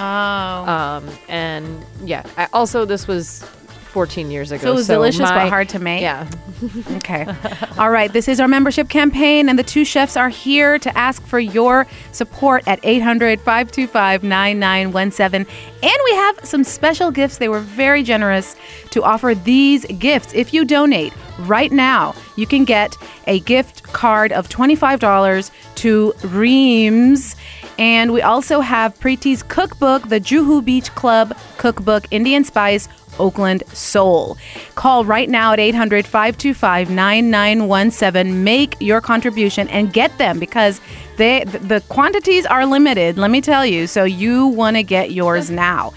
And yeah, this was 14 years ago. So it was delicious but hard to make? Yeah. Okay. All right. This is our membership campaign, and the two chefs are here to ask for your support at 800-525-9917. And we have some special gifts. They were very generous to offer these gifts. If you donate right now, you can get a gift card of $25 to Reams. And we also have Preeti's cookbook, the Juhu Beach Club Cookbook, Indian Spice, Oakland Soul. Call right now at 800-525-9917. Make your contribution and get them, because the quantities are limited, let me tell you. So you want to get yours now.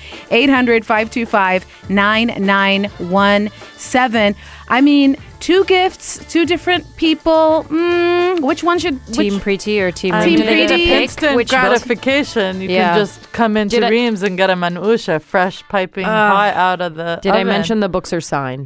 800-525-9917. I mean, two gifts, two different people. Which one should... Team Preeti or Team Reams? Team Preeti. Instant gratification. You can just come into Reams and get a manusha fresh piping hot out of the Did oven. I mention the books are signed?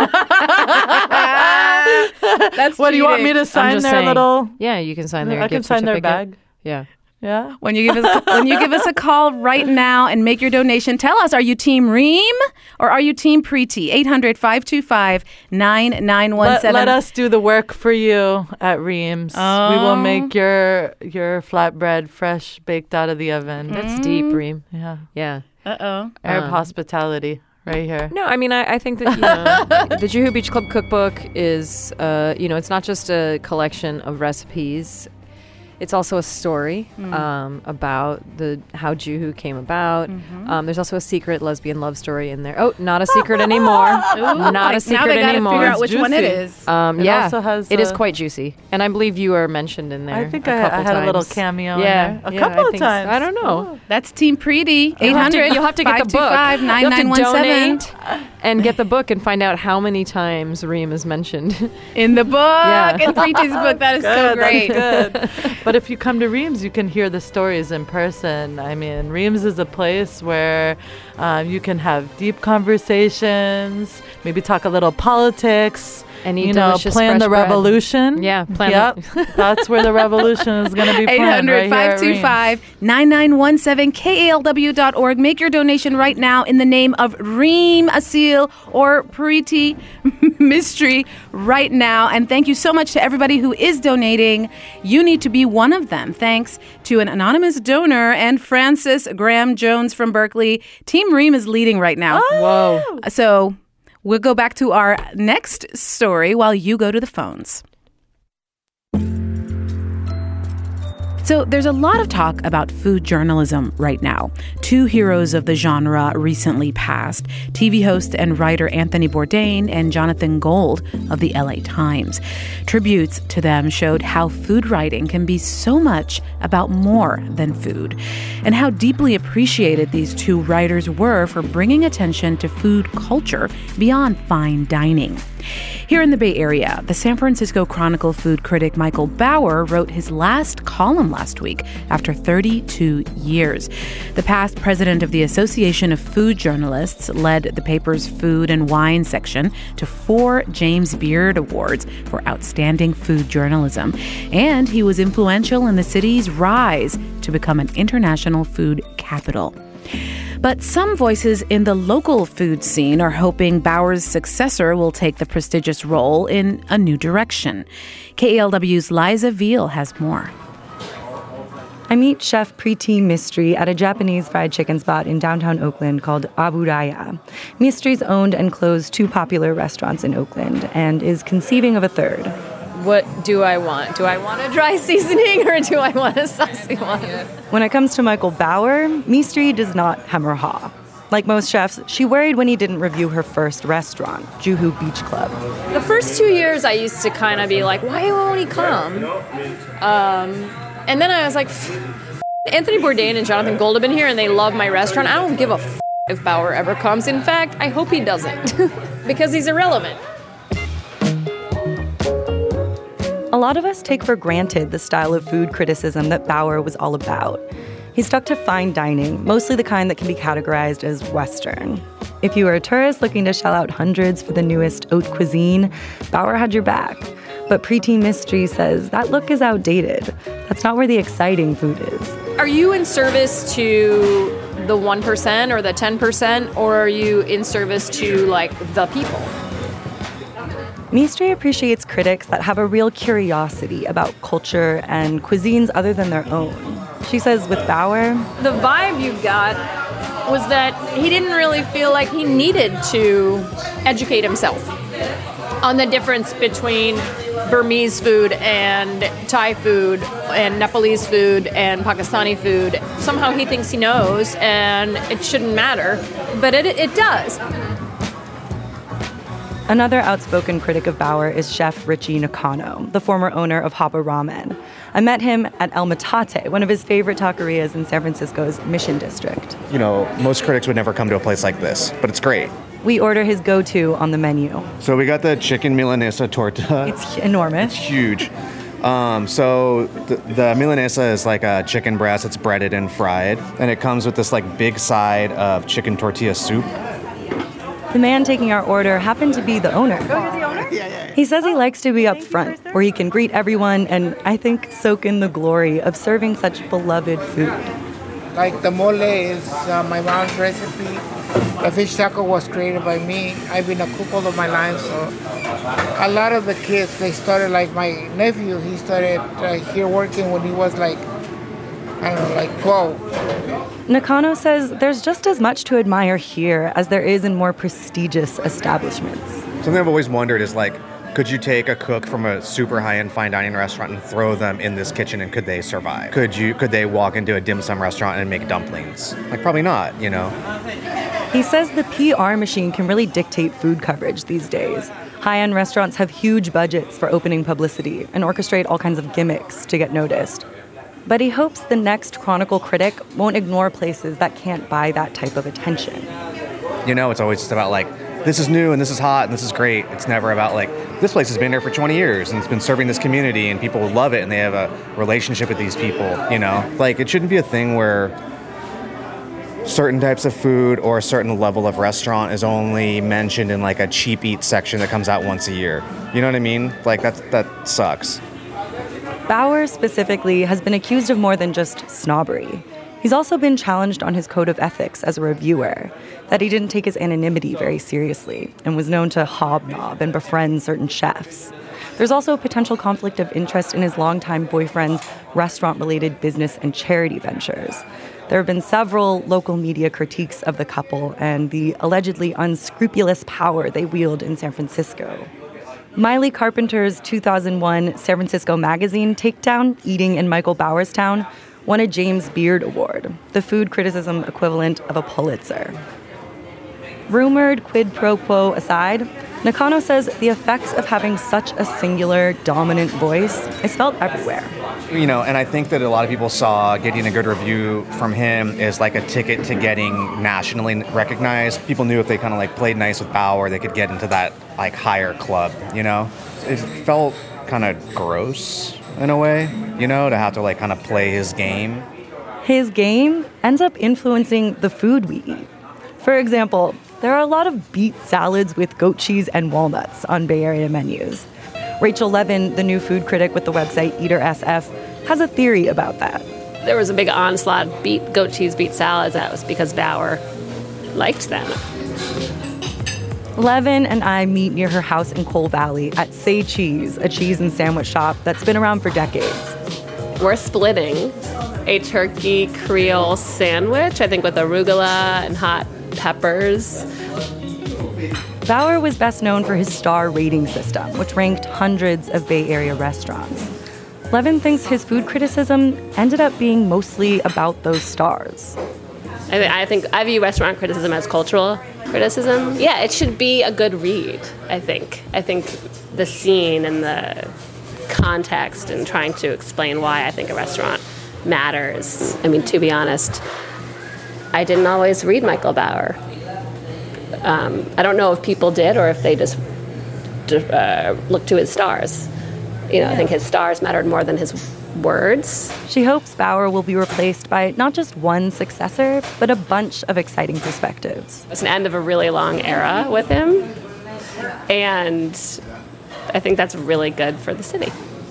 That's what, do you want me to sign their little... Yeah, you can sign their I can sign their bag. Yeah. Yeah. When you give us a call right now and make your donation, tell us, are you Team Ream or are you Team Preeti? 800-525-9917. Let us do the work for you at Reams. We will make your flatbread fresh baked out of the oven. That's deep, Reem. Yeah. Yeah. Arab hospitality right here. No, I mean, I think that, the Juhu Beach Club Cookbook is, it's not just a collection of recipes. It's also a story about how Juhu came about. There's also a secret lesbian love story in there. Oh, not a secret anymore. Not a secret now they anymore. Figure out which one it is. It also has it is quite juicy, and I believe you are mentioned in there. I think I had a little cameo in there. A couple of times. I don't know. That's Team Preeti. 800. You'll have to get the book. 525-9917. You have to donate and get the book and find out how many times Reem is mentioned in the book. In Preeti's book. That is so great. That's good. But if you come to Reams, you can hear the stories in person. I mean, Reams is a place where you can have deep conversations, maybe talk a little politics, and eat plan the revolution. Yeah, plan. Yep, that's where the revolution is going to be planned. 800-525-9917, KALW.org. Make your donation right now in the name of Reem Asil or Preeti Mystery right now. And thank you so much to everybody who is donating. You need to be one of them. Thanks to an anonymous donor and Francis Graham Jones from Berkeley. Team Reem is leading right now. Whoa. So we'll go back to our next story while you go to the phones. So there's a lot of talk about food journalism right now. Two heroes of the genre recently passed, TV host and writer Anthony Bourdain and Jonathan Gold of the LA Times. Tributes to them showed how food writing can be so much about more than food, and how deeply appreciated these two writers were for bringing attention to food culture beyond fine dining. Here in the Bay Area, the San Francisco Chronicle food critic Michael Bauer wrote his last column last week after 32 years. The past president of the Association of Food Journalists led the paper's food and wine section to 4 James Beard Awards for outstanding food journalism. And he was influential in the city's rise to become an international food capital. But some voices in the local food scene are hoping Bauer's successor will take the prestigious role in a new direction. KALW's Liza Veal has more. I meet Chef Preeti Mistry at a Japanese fried chicken spot in downtown Oakland called Aburaya. Mistry's owned and closed 2 popular restaurants in Oakland and is conceiving of a third. What do I want? Do I want a dry seasoning or do I want a saucy one? When it comes to Michael Bauer, Mistry does not hem or haw. Like most chefs, she worried when he didn't review her first restaurant, Juhu Beach Club. The first 2 years I used to kind of be like, why won't he come? And then I was like, Anthony Bourdain and Jonathan Gold have been here and they love my restaurant. I don't give a if Bauer ever comes. In fact, I hope he doesn't because he's irrelevant. A lot of us take for granted the style of food criticism that Bauer was all about. He stuck to fine dining, mostly the kind that can be categorized as Western. If you were a tourist looking to shell out hundreds for the newest haute cuisine, Bauer had your back. But Preeti Mistry says that look is outdated. That's not where the exciting food is. Are you in service to the 1% or the 10%, or are you in service to, like, the people? Mistry appreciates critics that have a real curiosity about culture and cuisines other than their own. She says with Bauer, the vibe you got was that he didn't really feel like he needed to educate himself on the difference between Burmese food and Thai food and Nepalese food and Pakistani food. Somehow he thinks he knows and it shouldn't matter, but it does. Another outspoken critic of Bauer is Chef Richie Nakano, the former owner of Haba Ramen. I met him at El Metate, one of his favorite taquerias in San Francisco's Mission District. You know, most critics would never come to a place like this, but it's great. We order his go-to on the menu. So we got the chicken milanesa torta. It's enormous. It's huge. So the milanesa is like a chicken breast. It's breaded and fried, and it comes with this like big side of chicken tortilla soup. The man taking our order happened to be the owner. Oh, you're the owner? Yeah. He says he likes to be up front, where he can greet everyone and, I think, soak in the glory of serving such beloved food. Like the mole is my mom's recipe. The fish taco was created by me. I've been a cook all of my life, so a lot of the kids, they started like my nephew. He started here working when he was like, I don't know, like 12. Nakano says there's just as much to admire here as there is in more prestigious establishments. Something I've always wondered is like, could you take a cook from a super high-end fine dining restaurant and throw them in this kitchen and could they survive? Could they walk into a dim sum restaurant and make dumplings? Like, probably not, you know? He says the PR machine can really dictate food coverage these days. High-end restaurants have huge budgets for opening publicity and orchestrate all kinds of gimmicks to get noticed. But he hopes the next Chronicle critic won't ignore places that can't buy that type of attention. You know, it's always just about like, this is new and this is hot and this is great. It's never about like, this place has been here for 20 years and it's been serving this community and people love it and they have a relationship with these people, you know? Like, it shouldn't be a thing where certain types of food or a certain level of restaurant is only mentioned in like a cheap eat section that comes out once a year. You know what I mean? Like, that sucks. Bauer specifically has been accused of more than just snobbery. He's also been challenged on his code of ethics as a reviewer, that he didn't take his anonymity very seriously and was known to hobnob and befriend certain chefs. There's also a potential conflict of interest in his longtime boyfriend's restaurant-related business and charity ventures. There have been several local media critiques of the couple and the allegedly unscrupulous power they wield in San Francisco. Miley Carpenter's 2001 San Francisco magazine takedown, Eating in Michael Bauer's Town, won a James Beard Award, the food criticism equivalent of a Pulitzer. Rumored quid pro quo aside, Nakano says the effects of having such a singular, dominant voice is felt everywhere. And I think that a lot of people saw getting a good review from him as like a ticket to getting nationally recognized. People knew if they kind of like played nice with Bauer, they could get into that like higher club, It felt kind of gross in a way, to have to like kind of play his game. His game ends up influencing the food we eat. For example, there are a lot of beet salads with goat cheese and walnuts on Bay Area menus. Rachel Levin, the new food critic with the website Eater SF, has a theory about that. There was a big onslaught of goat cheese, beet salads. That was because Bauer liked them. Levin and I meet near her house in Coal Valley at Say Cheese, a cheese and sandwich shop that's been around for decades. We're splitting a turkey Creole sandwich, I think with arugula and hot peppers. Bauer was best known for his star rating system, which ranked hundreds of Bay Area restaurants. Levin thinks his food criticism ended up being mostly about those stars. I think I view restaurant criticism as cultural criticism. Yeah, it should be a good read, I think. I think the scene and the context and trying to explain why I think a restaurant matters. I mean, to be honest, I didn't always read Michael Bauer. I don't know if people did or if they just looked to his stars. I think his stars mattered more than his words. She hopes Bauer will be replaced by not just one successor, but a bunch of exciting perspectives. It's an end of a really long era with him, and I think that's really good for the city.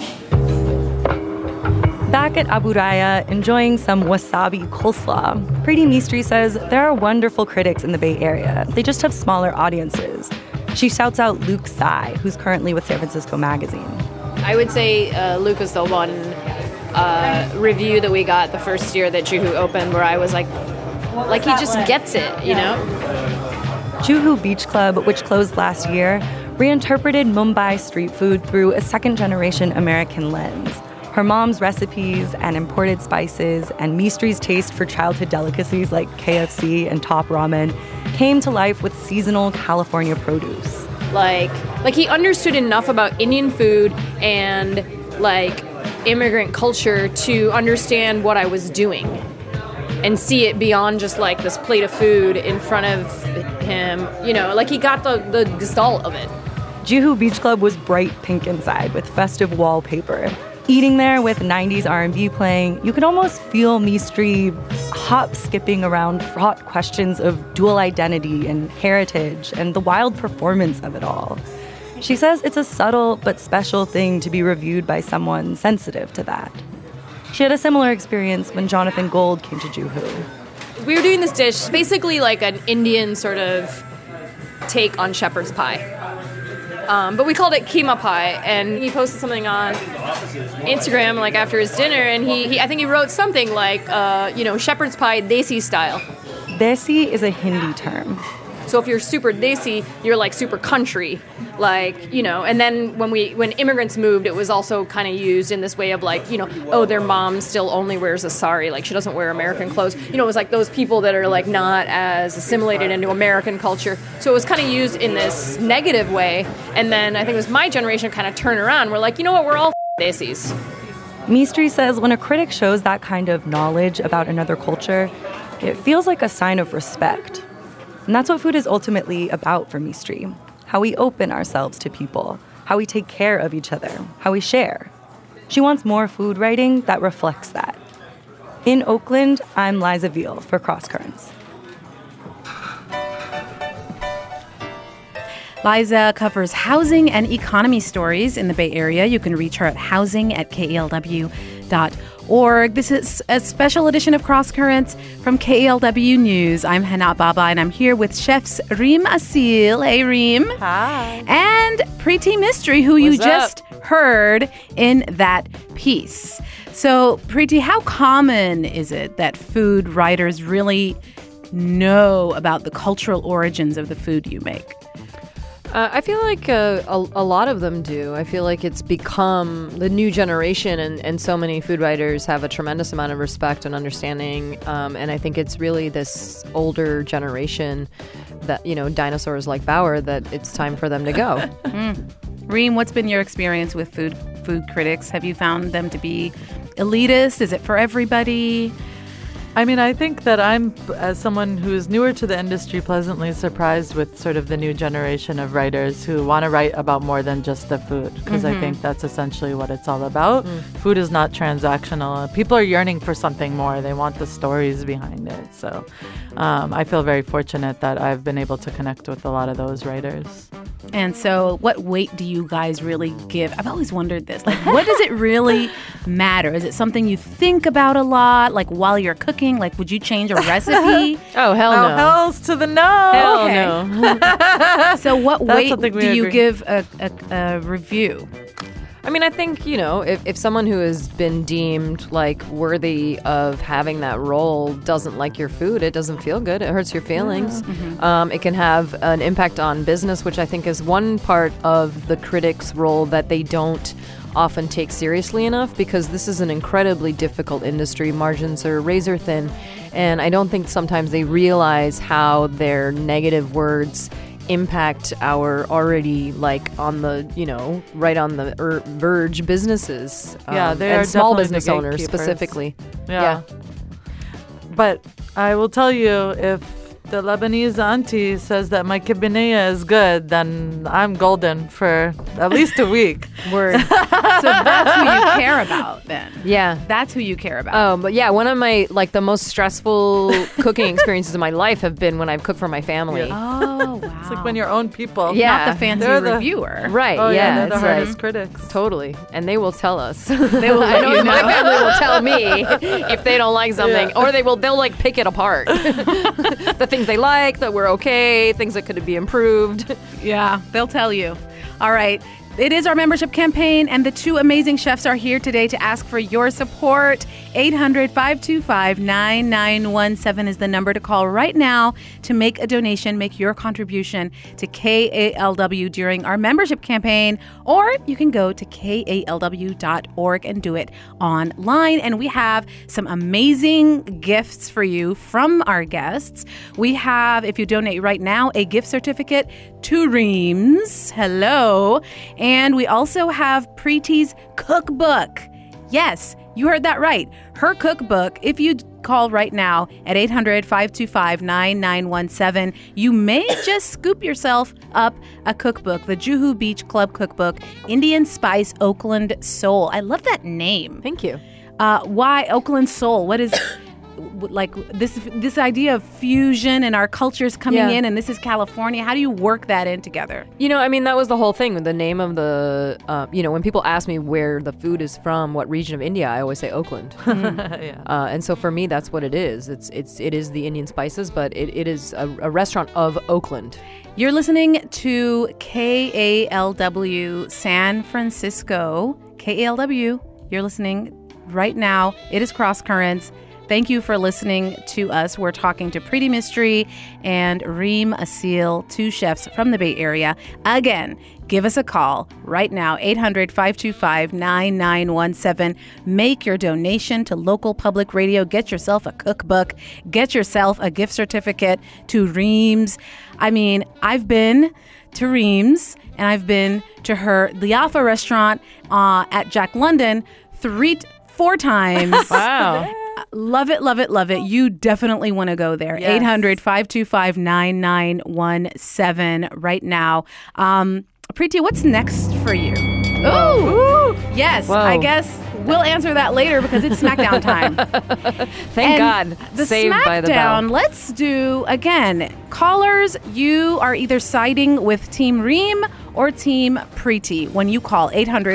Back at Abu Raya, enjoying some wasabi coleslaw, Preeti Mistry says there are wonderful critics in the Bay Area. They just have smaller audiences. She shouts out Luke Tsai, who's currently with San Francisco Magazine. I would say Luke is the one review that we got the first year that Juhu opened where I was like he just gets it, Juhu Beach Club, which closed last year, reinterpreted Mumbai street food through a second-generation American lens. Her mom's recipes and imported spices and Mistry's taste for childhood delicacies like KFC and Top Ramen came to life with seasonal California produce. Like he understood enough about Indian food and immigrant culture to understand what I was doing and see it beyond just this plate of food in front of him. He got the gestalt of it. Juhu Beach Club was bright pink inside with festive wallpaper. Eating there with 90s R&B playing, you could almost feel Mistry hop-skipping around fraught questions of dual identity and heritage and the wild performance of it all. She says it's a subtle but special thing to be reviewed by someone sensitive to that. She had a similar experience when Jonathan Gold came to Juhu. We were doing this dish, basically like an Indian sort of take on shepherd's pie. But we called it keema pie, and he posted something on Instagram after his dinner, and he I think he wrote something shepherd's pie desi style. Desi is a Hindi term. So if you're super desi, you're super country, and then when immigrants moved, it was also kind of used in this way of their mom still only wears a sari, she doesn't wear American clothes. It was those people that are not as assimilated into American culture. So it was kind of used in this negative way. And then I think it was my generation kind of turned around. We're we're all desis. Mistry says when a critic shows that kind of knowledge about another culture, it feels like a sign of respect. And that's what food is ultimately about for Mistry. How we open ourselves to people, how we take care of each other, how we share. She wants more food writing that reflects that. In Oakland, I'm Liza Veal for Cross Currents. Liza covers housing and economy stories in the Bay Area. You can reach her at housing@KALW.org. This is a special edition of Cross Currents from KALW News. I'm Hana Baba, and I'm here with chefs Reem Assil. Hey, Reem. Hi. And Preeti Mistry, who you just heard in that piece. So, Preeti, how common is it that food writers really know about the cultural origins of the food you make? I feel like a lot of them do. I feel like it's become the new generation, and so many food writers have a tremendous amount of respect and understanding. And I think it's really this older generation that dinosaurs like Bauer that it's time for them to go. Reem, what's been your experience with food critics? Have you found them to be elitist? Is it for everybody? I mean, I think that I'm, as someone who's newer to the industry, pleasantly surprised with sort of the new generation of writers who want to write about more than just the food, because I think that's essentially what it's all about. Food is not transactional. People are yearning for something more. They want the stories behind it. So I feel very fortunate that I've been able to connect with a lot of those writers. And so what weight do you guys really give? I've always wondered this. Like, what does it really matter? Is it something you think about a lot, like while you're cooking? Like, would you change a recipe? Oh, hell no. Oh, hells to the no. Hell no. So what weight do you agree. give a review? I mean, I think, if someone who has been deemed like worthy of having that role doesn't like your food, it doesn't feel good. It hurts your feelings. It can have an impact on business, which I think is one part of the critic's role that they don't often take seriously enough, because this is an incredibly difficult industry. Margins are razor thin, and I don't think sometimes they realize how their negative words impact our already on the right on the verge businesses. They and are small definitely business the owners gatekeepers. specifically. Yeah. But I will tell you, if the Lebanese auntie says that my kibbinea is good, then I'm golden for at least a week. Word. So that's who you care about then. Yeah. That's who you care about. Oh, but yeah, one of my the most stressful cooking experiences in my life have been when I've cooked for my family. Oh, wow. It's like when your own people. Yeah. Not the fancy They're reviewer. Right, Oh, yeah. they're the it's hardest critics. Totally. And they will tell us. They will I let know you my know. family will tell me if they don't like something. Or they'll pick it apart. The things they like, that were okay, things that could be improved. Yeah, they'll tell you. All right. It is our membership campaign, and the two amazing chefs are here today to ask for your support. 800-525-9917 is the number to call right now to make a donation, make your contribution to KALW during our membership campaign, or you can go to kalw.org and do it online. And we have some amazing gifts for you from our guests. We have, if you donate right now, a gift certificate to Reams. Hello. And we also have Preeti's cookbook. Yes, you heard that right. Her cookbook. If you call right now at 800-525-9917, you may just scoop yourself up a cookbook, the Juhu Beach Club Cookbook, Indian Spice Oakland Soul. I love that name. Thank you. Why Oakland Soul? What is this idea of fusion and our cultures coming in, and this is California? How do you work that in together? That was the whole thing. The name of the, when people ask me where the food is from, what region of India, I always say Oakland. And so for me, that's what it is. It is the Indian spices, but it is a restaurant of Oakland. You're listening to KALW San Francisco. KALW, you're listening right now. It is Cross Currents. Thank you for listening to us. We're talking to Preeti Mistry and Reem Assil, two chefs from the Bay Area. Again, give us a call right now, 800-525-9917. Make your donation to local public radio. Get yourself a cookbook. Get yourself a gift certificate to Reem's. I mean, I've been to Reem's, and I've been to her Liafa restaurant at Jack London 4 times. Wow. Love it, love it, love it. You definitely want to go there. Yes. 800-525-9917 right now. Preeti, what's next for you? Ooh. Yes, Whoa. I guess we'll answer that later because it's SmackDown time. Thank God. The Saved SmackDown, by the bell. let's do, again, callers, you are either siding with Team Reem or Team Preeti when you call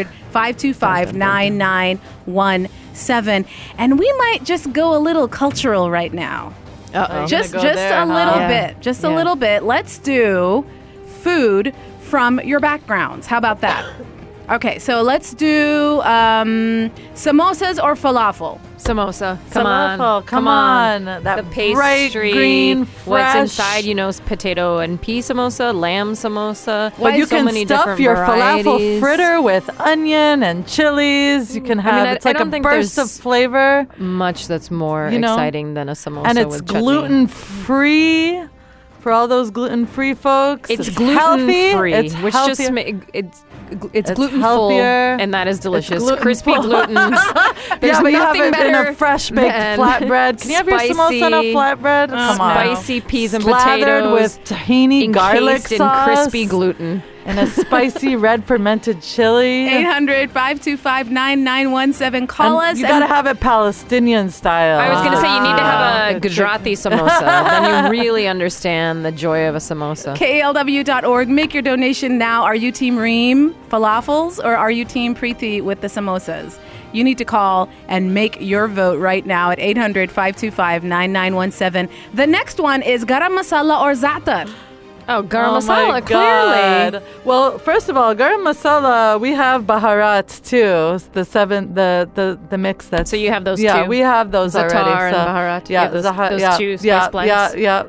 800-525-9917. And we might just go a little cultural right now. Uh-oh. Just Gonna go a there, little huh? bit. Just a Yeah. little bit. Let's do food from your backgrounds. How about that? Okay, so let's do samosas or falafel. Samosa. Falafel, come on. That the pastry, bright green, what's fresh. inside, potato and pea samosa, lamb samosa. But you so can many stuff different your varieties. falafel fritter with onion and chilies. You can have, it's like a burst of flavor. Much that's more exciting than a samosa And it's with chutney. gluten-free. For all those gluten-free folks, It's healthy. gluten-free, It's which healthier. just it's gluten-full, healthier. and that is delicious. gluten-full. Crispy glutens. There's Yeah, but you have nothing it in better a fresh baked than flatbread. Can you have your samosa on a flatbread? Come on. Spicy peas and Slathered potatoes with tahini garlic encased in sauce crispy gluten. and a spicy red fermented chili. 800-525-9917. Call And us. you gotta have it Palestinian style. I was going to say you need to have a Good Gujarati samosa. Then you really understand the joy of a samosa. KLW.org. Make your donation now. Are you Team Reem falafels or are you Team Preeti with the samosas? You need to call and make your vote right now at 800-525-9917. The next one is garam masala or za'atar. Oh, garam my masala, God. clearly. Well, first of all, garam masala, we have baharat too. The mix that's. So you have those yeah, two? we have those Za'atar already. and baharat. You Yeah, have those yeah, two spice yeah, blends? Yeah,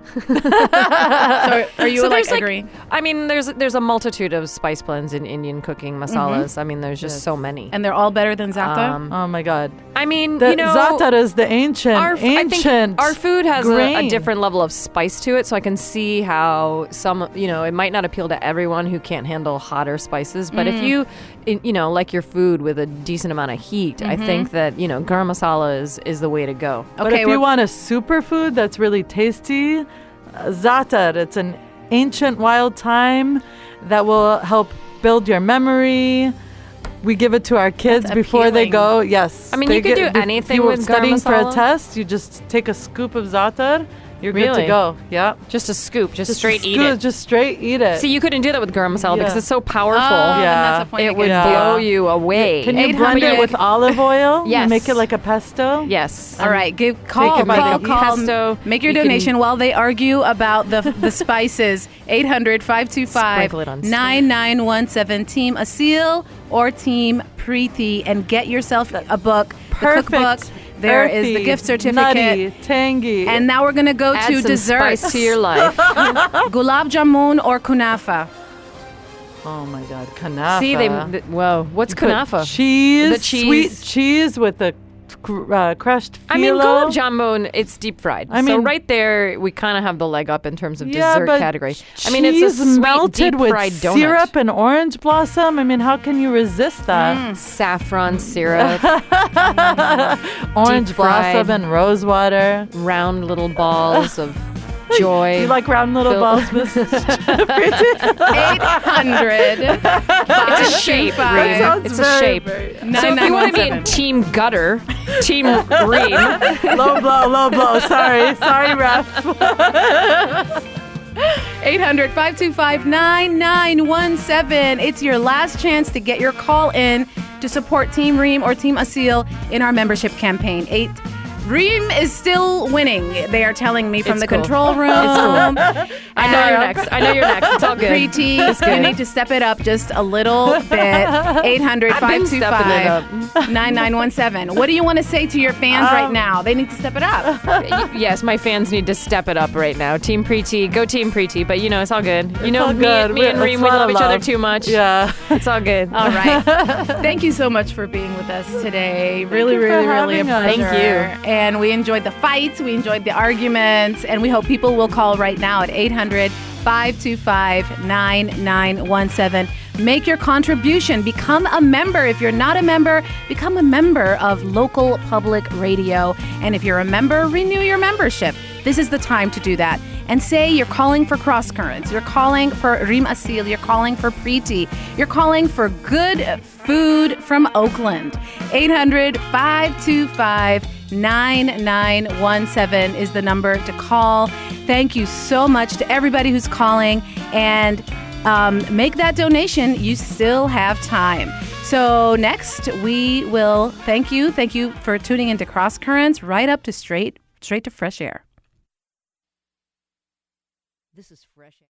So are you there's agreeing? I mean, there's a multitude of spice blends in Indian cooking masalas. I mean, there's just so many. And they're all better than za'atar? Oh my God. I mean, The you know, za'atar is the ancient I think our food has a grain. different level of spice to it, so I can see how it might not appeal to everyone who can't handle hotter spices, but if you like your food with a decent amount of heat, I think that, garam masala is the way to go. But if you want a superfood that's really tasty, za'atar, it's an ancient wild thyme that will help build your memory. We give it to our kids before they go. Yes. I mean, you could do anything if you were with garam studying for a masala. test, you just take a scoop of za'atar, you're good Really? to go. Yeah. Just a scoop, just a straight eat scoop, it. Just straight eat it. See, you couldn't do that with garam masala because Yeah. it's so powerful. then that's the point It I would get. blow you away. Can you blend it with olive oil? Yes. Make it like a pesto? Yes. All right, call, it like a pesto. Make your You can- donation while they argue about the spices. Sprinkle it on 800-525-9917. Team Asil or Team Preeti, and get yourself a book, Perfect. the cookbook. There is the Earthy, gift certificate. nutty, tangy. And now we're gonna go Add to some desserts. spice to your life. Gulab jamun or kunafa. Oh my God, kunafa. See, whoa, what's You put kunafa? Cheese, The cheese. sweet cheese with the crushed phyllo. I mean, gulab jamun, it's deep fried. I So mean- right there, we kind of have the leg up in terms of Yeah, dessert but category. I mean, it's a cheese sweet, melted with deep-fried donut. syrup and orange blossom. I mean, how can you resist that? Saffron syrup, Orange deep-fried. blossom and rose water. round little balls of joy. You like round little balls, Miss? 800. It's a shape, Reem. sounds It's a very, shape. very- So if you want to be in Team Gutter, Team Reem, Low blow. Sorry, ref. 800-525-9917. It's your last chance to get your call in to support Team Reem or Team Asil in our membership campaign. Reem is still winning. They are telling me from It's the cool. control room. It's cool. I know you're next. It's all good. Preeti, It's you good. need to step it up just a little bit. 800-525-9917. What do you want to say to your fans right now? They need to step it up. Yes, my fans need to step it up right now. Team Preeti, go Team Preeti. But it's all good. It's all good. Me and It's Reem, we a lot love of each other love. too much. Yeah. It's all good. All right. Thank you so much for being with us today. Really, you for really, really a having us. pleasure. Thank you. And we enjoyed the fights, we enjoyed the arguments, and we hope people will call right now at 800-525-9917. Make your contribution. Become a member. If you're not a member, become a member of local public radio. And if you're a member, renew your membership. This is the time to do that. And say you're calling for Cross Currents, you're calling for Reem Asil, you're calling for Preeti, you're calling for good food from Oakland. 800-525-9917 is the number to call. Thank you so much to everybody who's calling, and make that donation. You still have time. So next we will thank you for tuning into Cross Currents, right up to straight to fresh air. This is fresh.